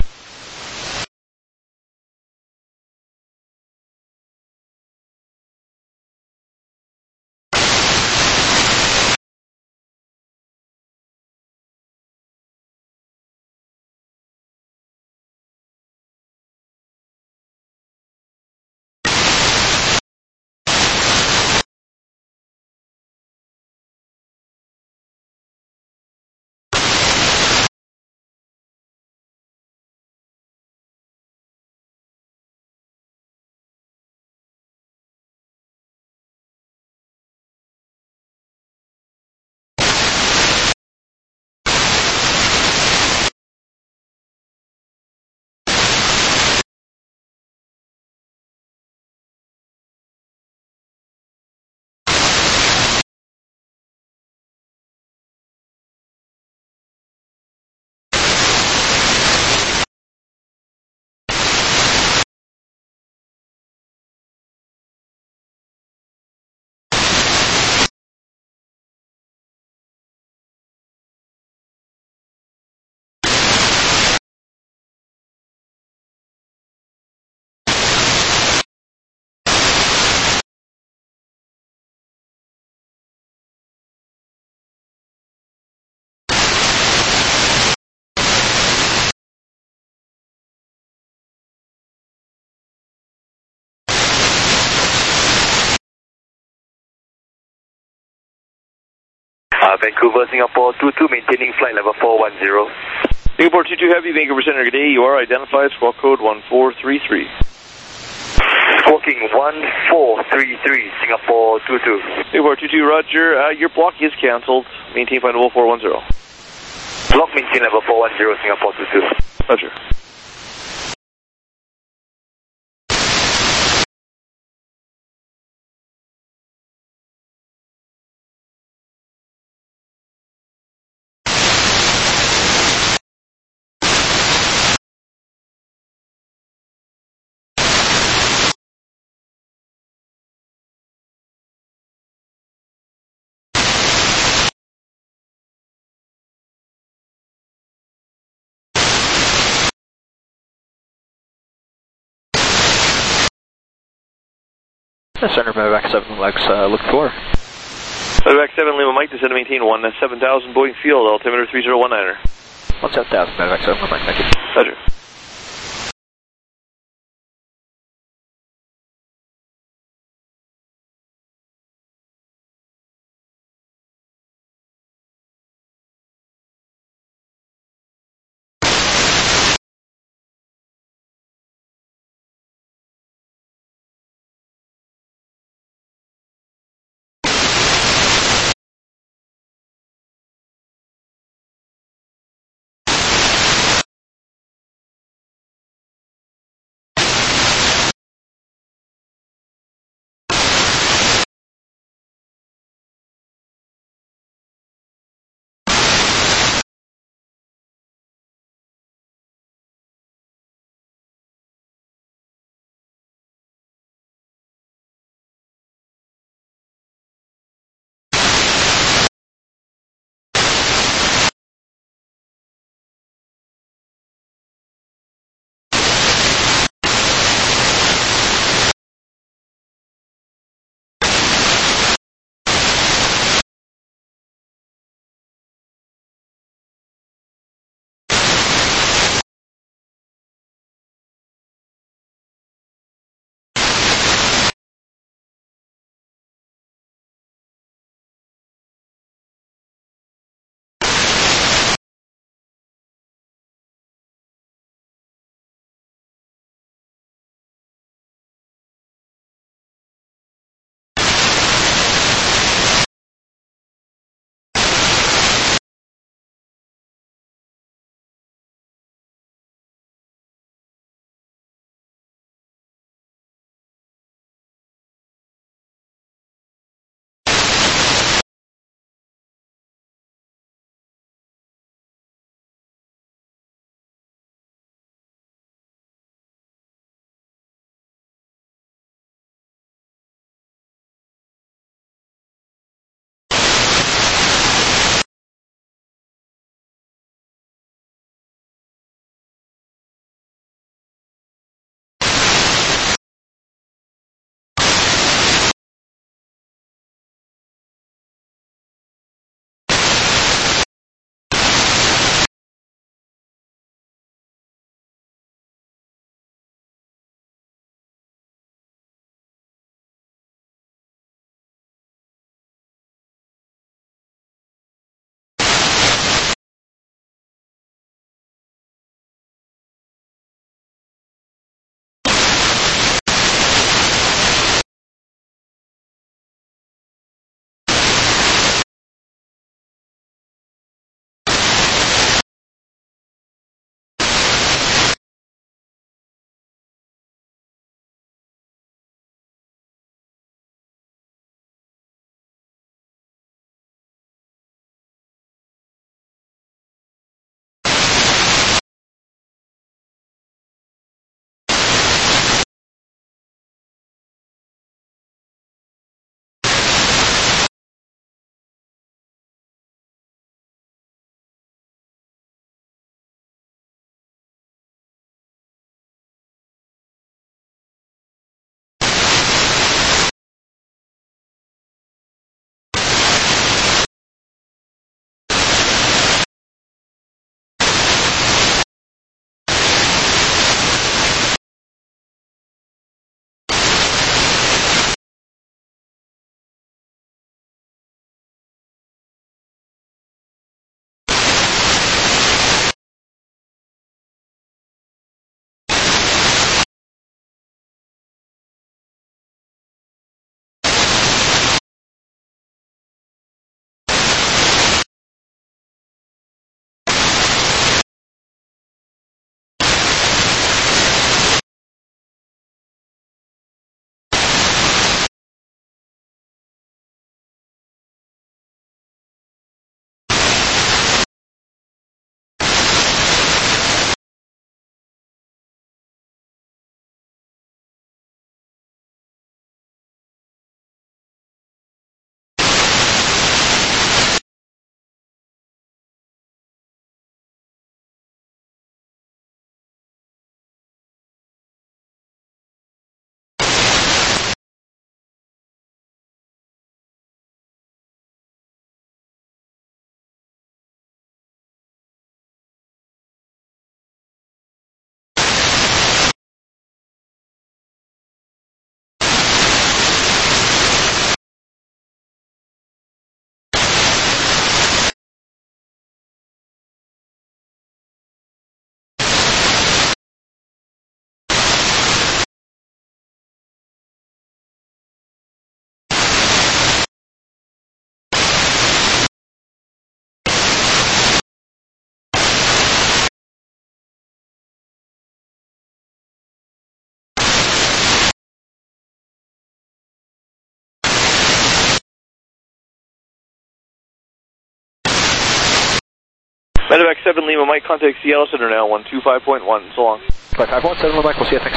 Vancouver, Singapore 22, maintaining flight level 410. Singapore 22 Heavy, Vancouver Center, good day. You are identified, squawk code 1433. Squawking 1433, Singapore 22. Singapore 22, roger. Your block is cancelled. Maintain flight level 410. Block maintain level 410, Singapore 22. Roger. Center Medevac 7 Lex, look for. Medevac 7 Lima Mike, descend to maintain 17,000 Boeing Field, altimeter 3019er. 17,000 Medevac 7 Lima Mike, thank you. Roger. Medevac 7 Lima, Mike, contact Seattle Center now, 125.1, so long. 5.1, 7 Lima, Mike, we'll see you, thanks.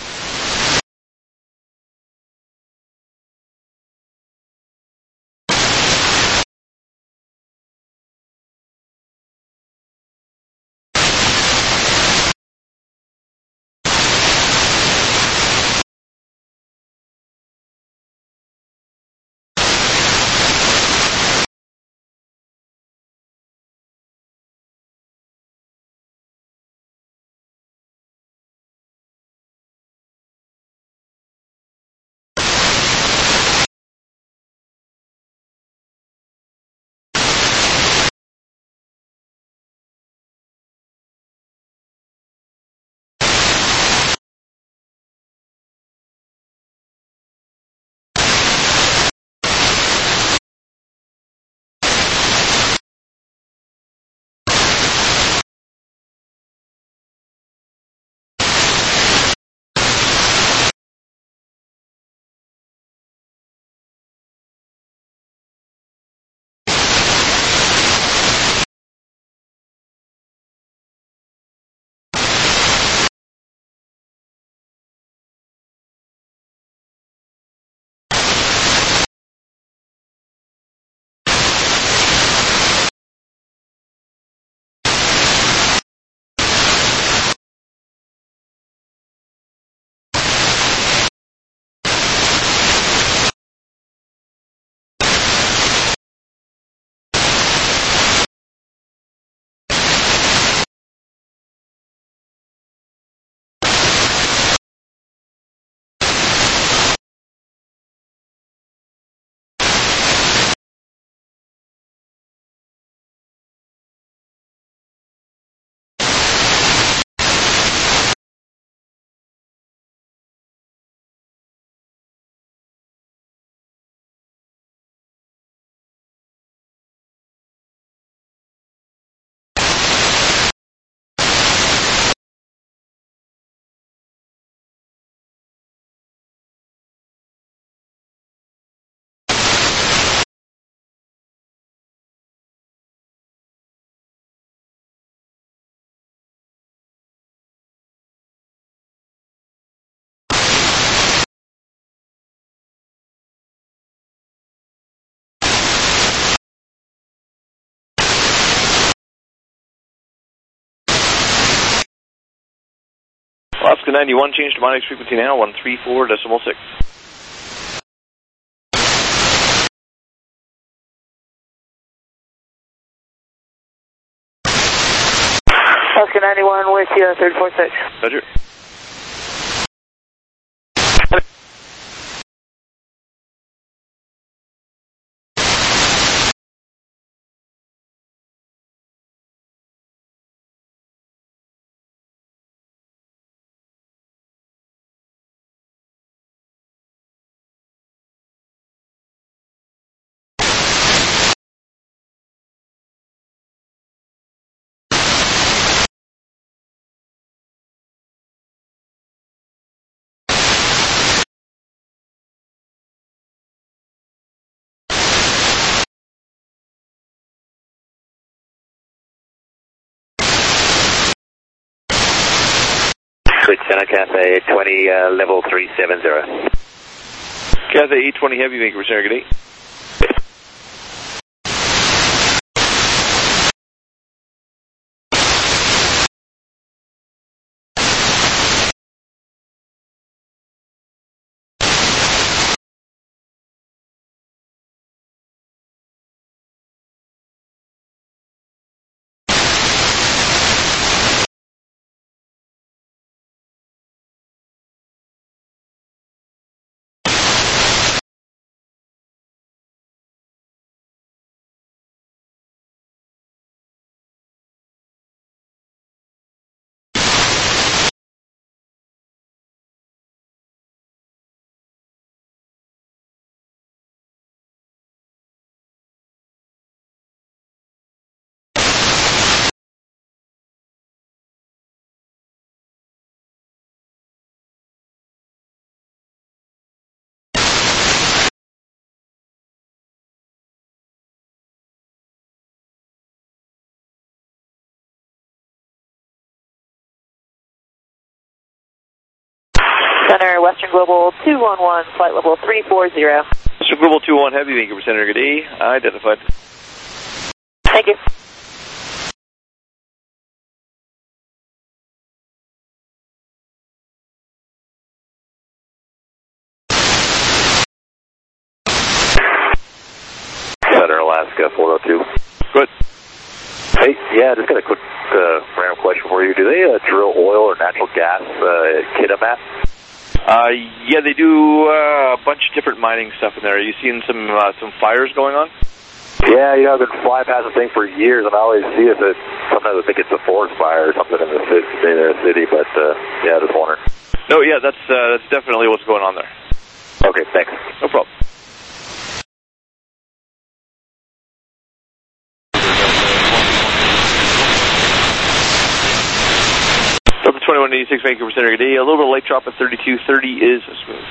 Alaska 91, change to Monix frequency now, 134.6. Alaska 91 with you, 346. Roger. Switch center, Cathay 20, level 370. Cathay 820 Heavy, make return, good 8. Center, Western Global 211, flight level 340. Western Global 211 Heavy, Vancouver Center, good day. Identified. Thank you. Center, Alaska 402. Good. Hey, yeah, just got a quick random question for you. Do they drill oil or natural gas at Kitimat? Yeah, they do a bunch of different mining stuff in there. Are you seeing some fires going on? Yeah, I've been flying past the thing for years, and I always see it. Sometimes I think it's a forest fire or something in the city, but yeah, just wondering. No, yeah, that's definitely what's going on there. Okay, thanks. No problem. Up to 2186 Vancouver Center, good day. A little bit of light drop at 3230 is smooth.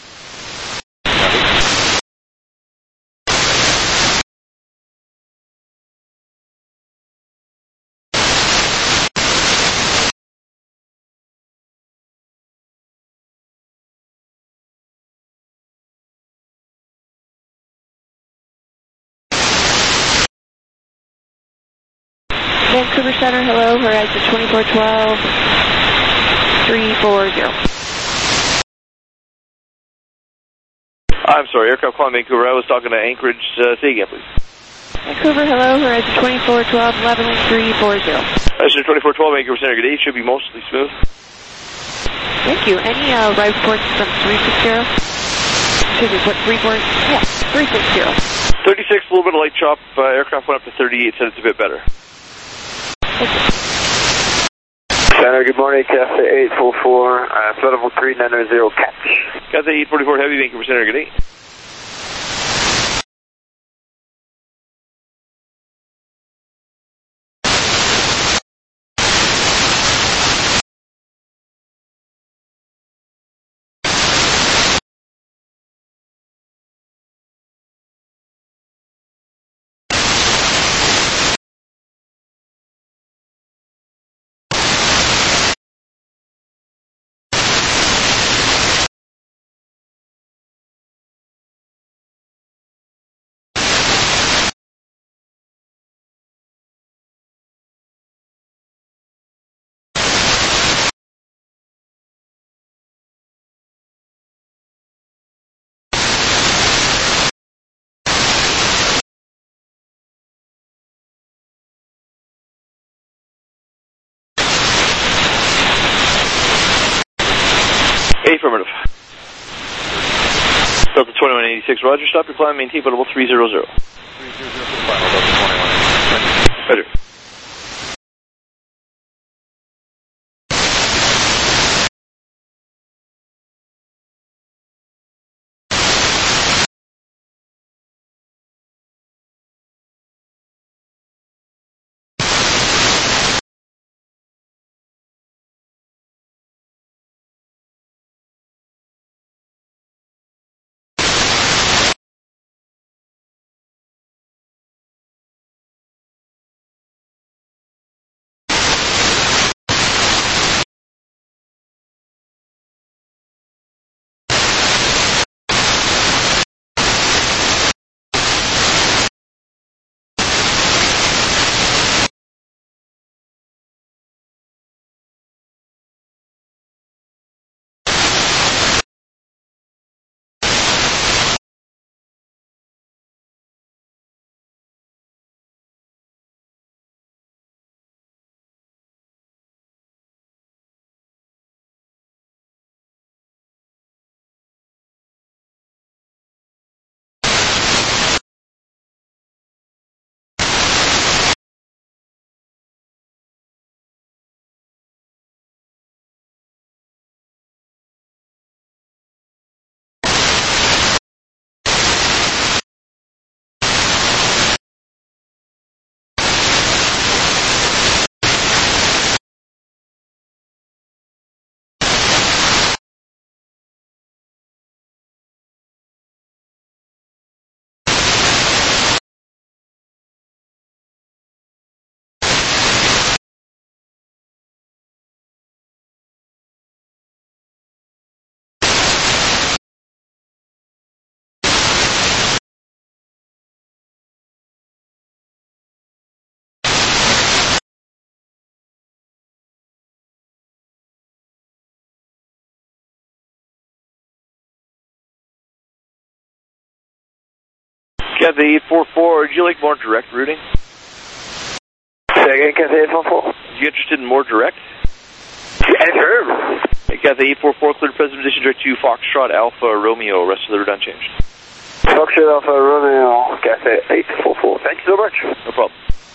Vancouver Center, hello, Horizon 2412, 340. I'm sorry, aircraft calling Vancouver. I was talking to Anchorage. Say again, please. Vancouver, hello, Horizon 2412, leveling 340. Horizon 2412 Vancouver Center, good day. Should be mostly smooth. Thank you. Any ride reports from 360? Excuse me, what, 340? Yeah, 360. 36, a little bit of light chop. Aircraft went up to 38, said it's a bit better. Center, good morning, Cathay 844, flight level 3990, catch. Cathay 844 Heavy, Vancouver Center, good day. Affirmative. Delta 2186, roger, stop your climb, maintain level 300. 300, Roger. Cathay 844, would you like more direct routing? Say again, Cathay 844. Are you interested in more direct? Yeah, sure. Hey, Cathay 844, cleared present position direct to Foxtrot Alpha Romeo, rest of the route unchanged. Foxtrot Alpha Romeo, Cathay 844. Thank you so much. No problem.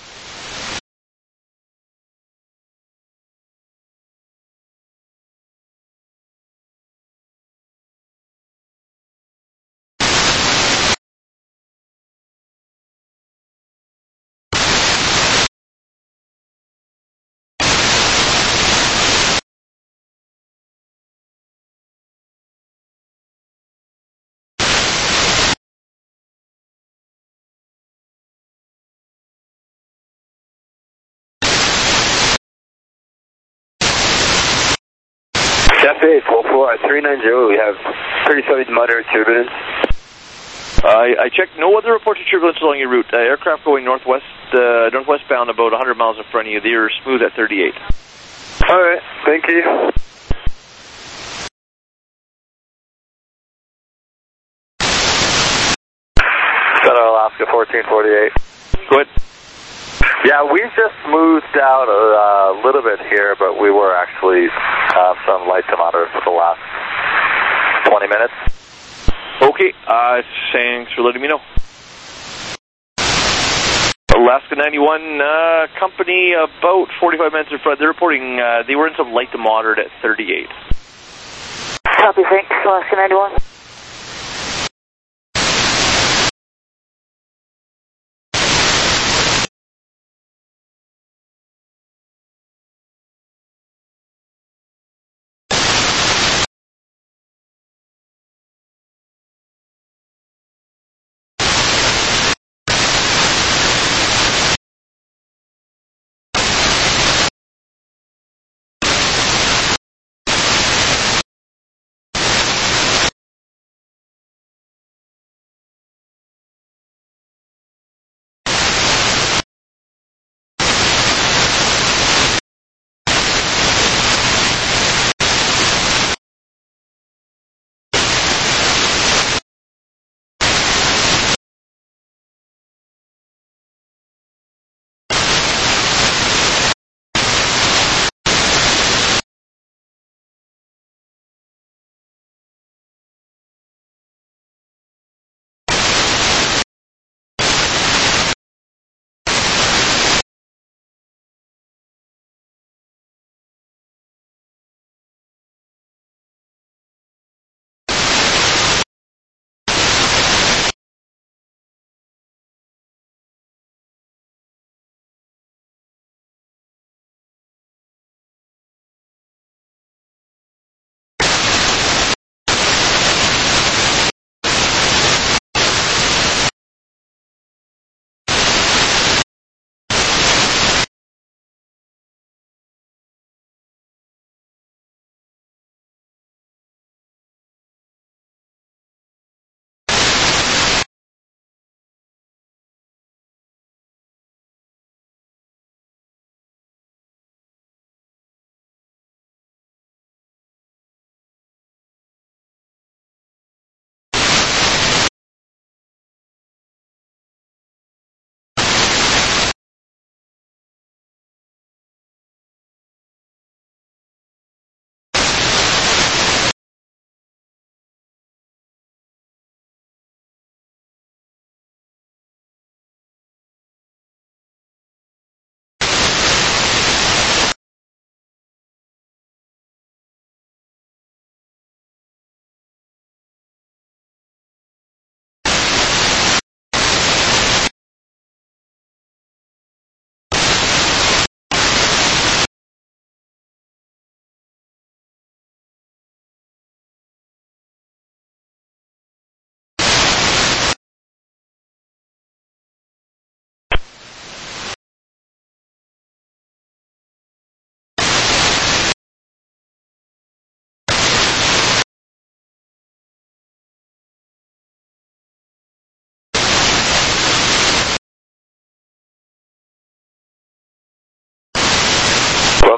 Cathay 844 at 390, we have pretty solid moderate turbulence. I checked no other reported turbulence along your route. Aircraft going northwestbound about 100 miles in front of you. They're smooth at 38. Alright, thank you. Center Alaska 1448. Go ahead. Yeah, we just smoothed out a little bit here, but we were actually some light to moderate for the last 20 minutes. Okay, thanks for letting me know. Alaska 91, company about 45 minutes in front. They're reporting they were in some light to moderate at 38. Copy, thanks. Alaska 91.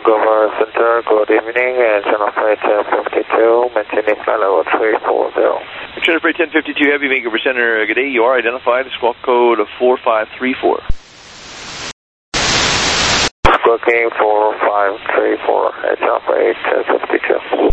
Vancouver Center, good evening, and channel flight 1052, maintaining flight level 340. Channel flight 1052 Heavy, Vancouver Center, good day. You are identified, squawk code 4534. Booking 4534 at channel flight 1052.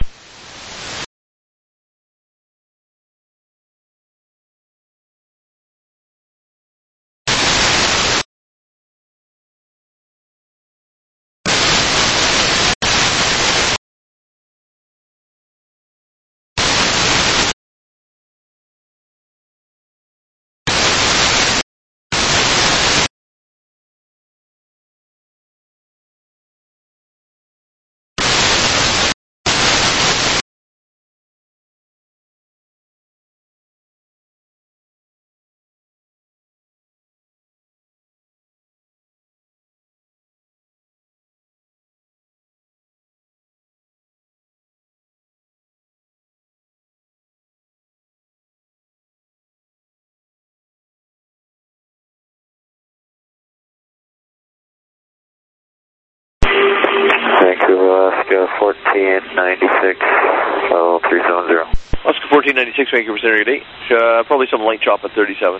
Vancouver, Alaska 1496, level 370. Alaska 1496, Vancouver Center, good day. Probably some light chop at 37.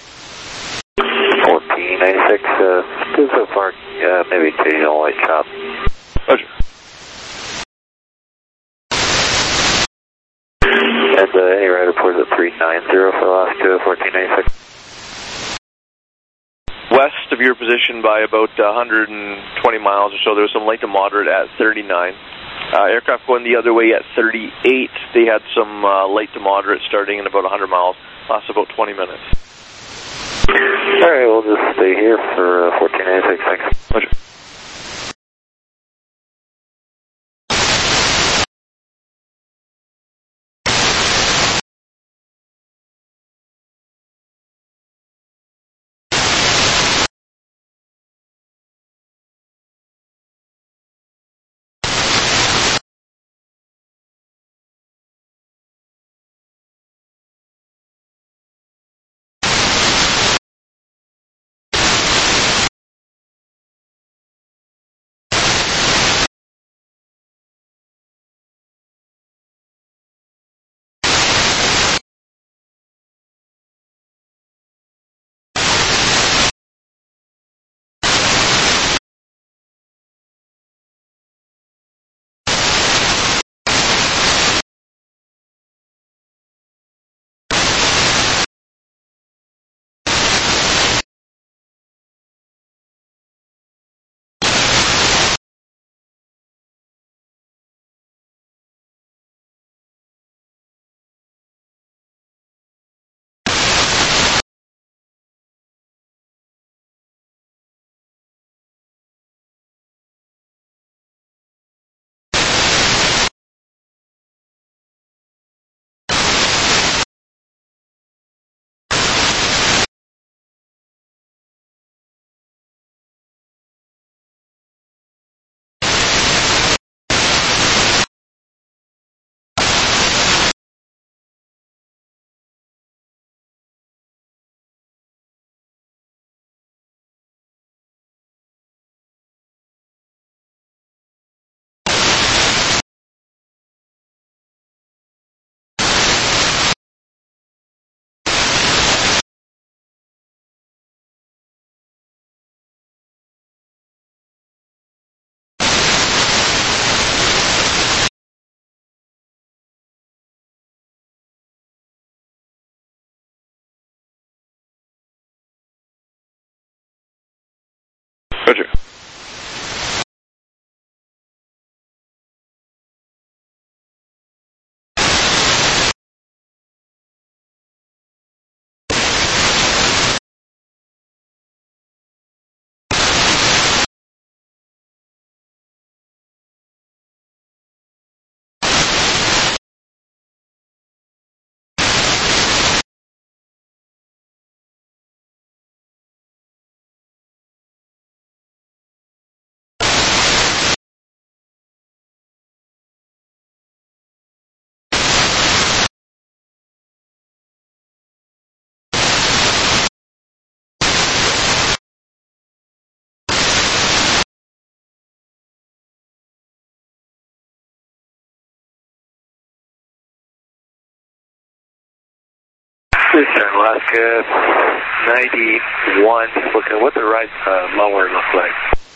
1496, good so far, maybe occasional light chop. Roger. And any right reports at 390 for Alaska 1496. West of your position by about 120 miles or so, there was some light to moderate at 39. Aircraft going the other way at 38. They had some light to moderate starting in about 100 miles. Lasts about 20 minutes. All right, we'll just stay here for 1496. Thanks. Roger. Eastern Alaska 91, just looking at what the right lower looks like.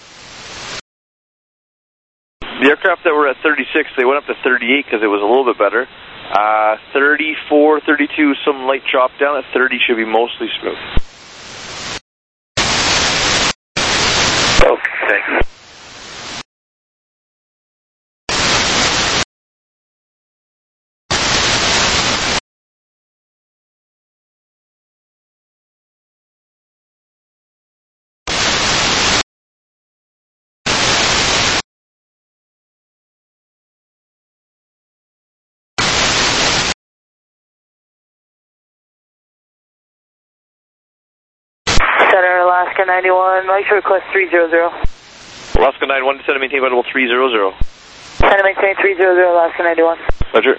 The aircraft that were at 36, they went up to 38 because it was a little bit better. 34, 32, some light drop down. At 30 should be mostly smooth. Okay, thanks. Center Alaska 91, like to request 300. Alaska 91, descend and maintain level 300. Descend and maintain 300, Alaska 91. Roger.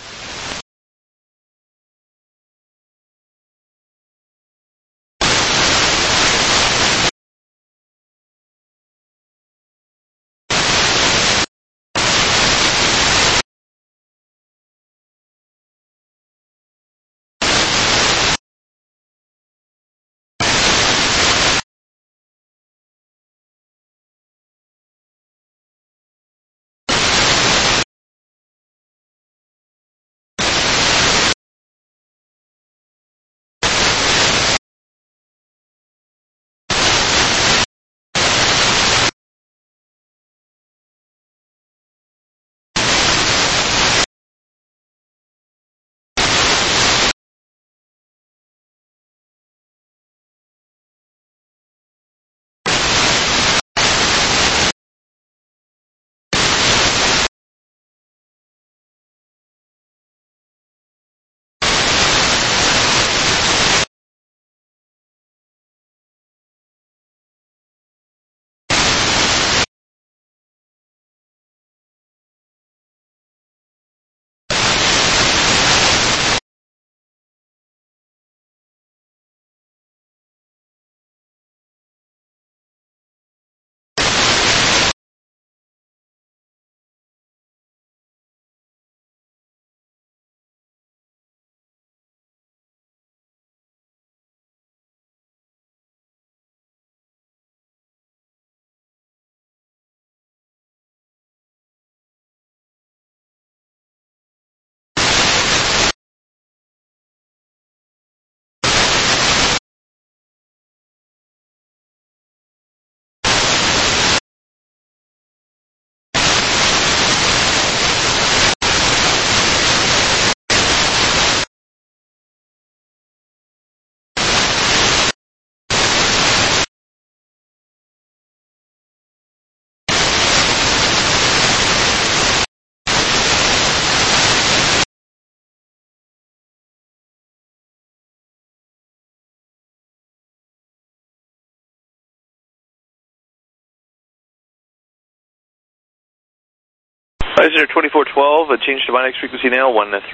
Islander 2412, change to Binex frequency now,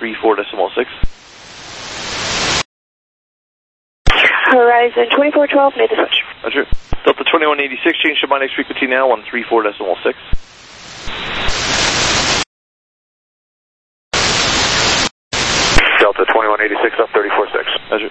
134.6. Horizon 2412, made the switch. Roger. Delta 2186, change to Binex frequency now, 134.6. Delta 2186 up 34.6. Roger.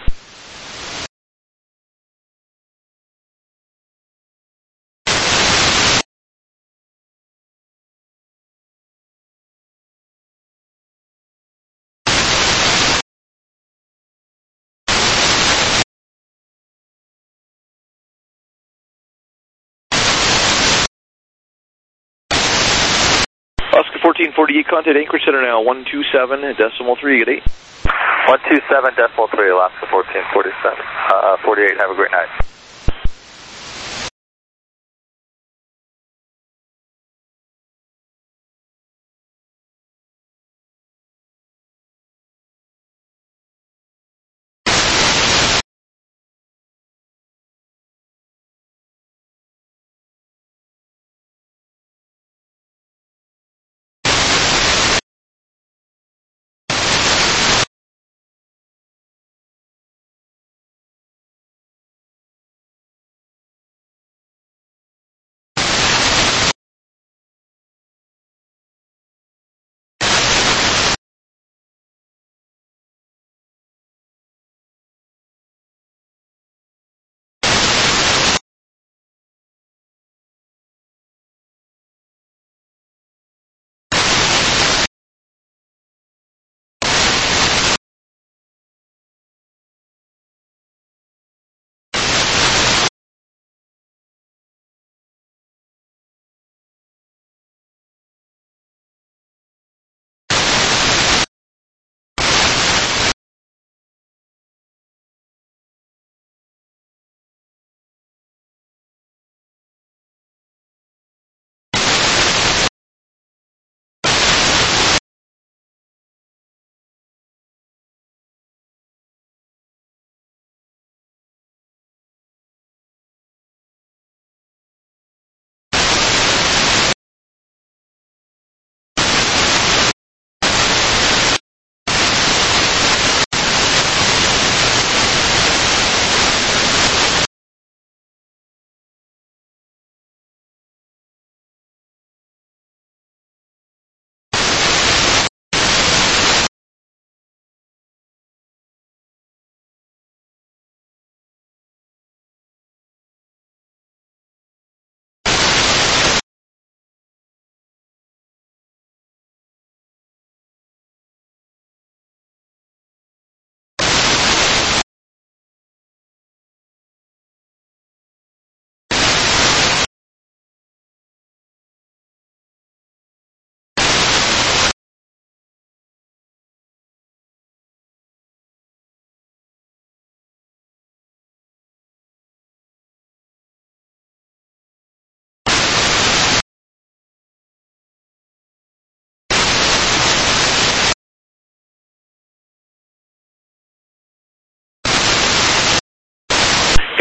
Oscar 1448, contact Anchorage Center now, 127.3, good 8. 127.3, Alaska 1447. 48, have a great night.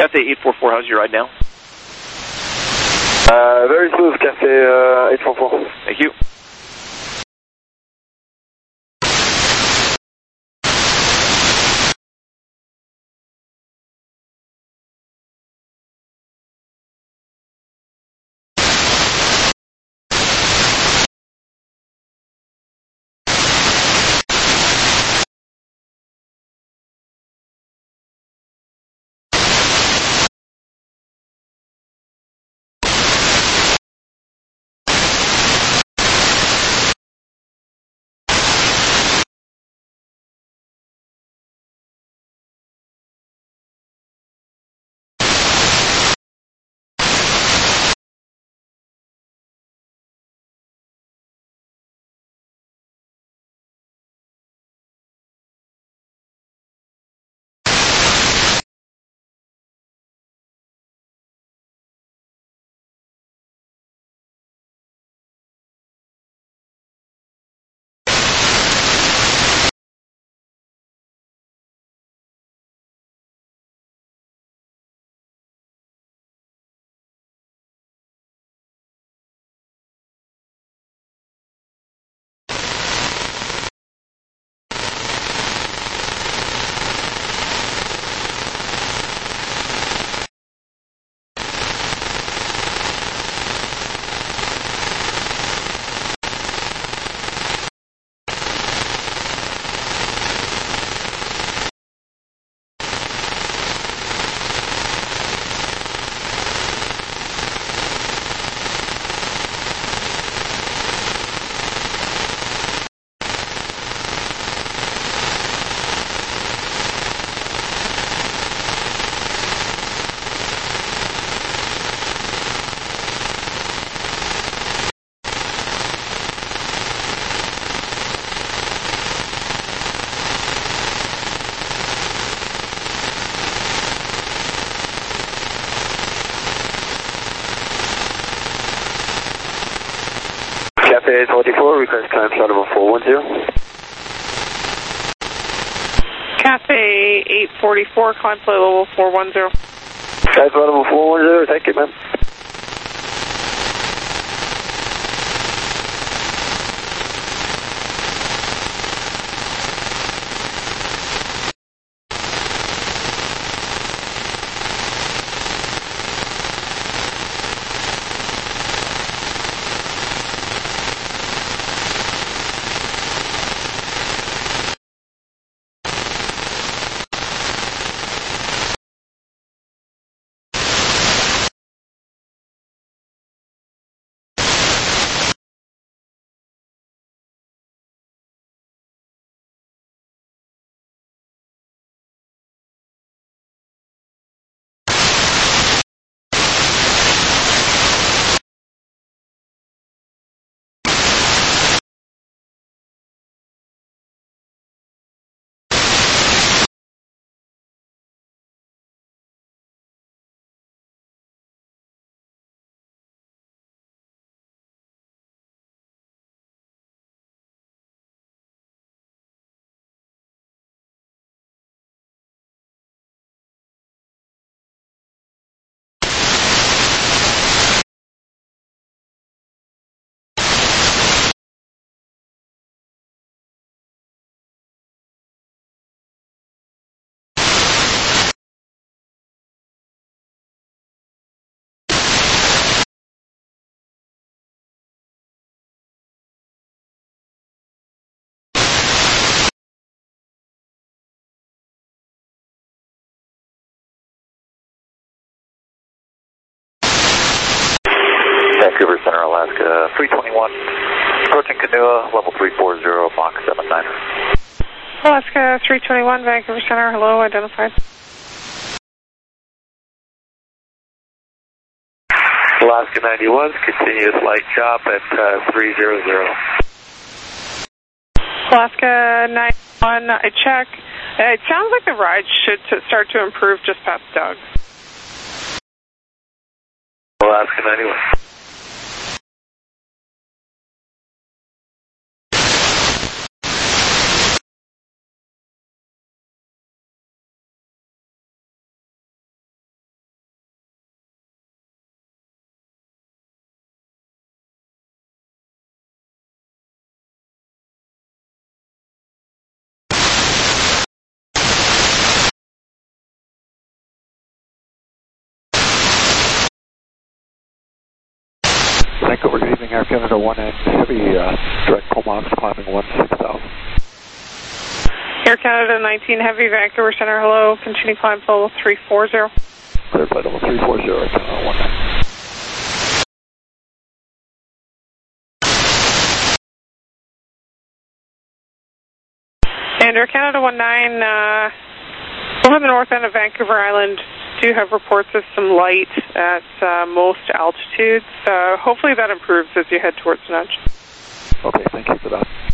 Cathay 844, how's your ride now? Very smooth, Cathay 844. Thank you. Cathay 844, request climb flight level 410. Cathay 844, climb flight level 410. Climb flight level 410, thank you, ma'am. Vancouver Center, Alaska, 321, approaching Canoa, level 340, Mach 79. Alaska 321, Vancouver Center, hello, identified. Alaska 91, continuous light chop at 300. Alaska 91, I check. It sounds like the ride should start to improve just past Doug. Alaska 91. Vancouver, good evening, Air Canada 19 Heavy, direct Comox climbing 16,000. Air Canada 19 Heavy, Vancouver Center, hello, continue climb level 340. Clear flight level 340, Air Canada 19. And Air Canada 19, over the north end of Vancouver Island, do have reports of some light at most altitudes. Hopefully that improves as you head towards Nudge. Okay, thank you for that.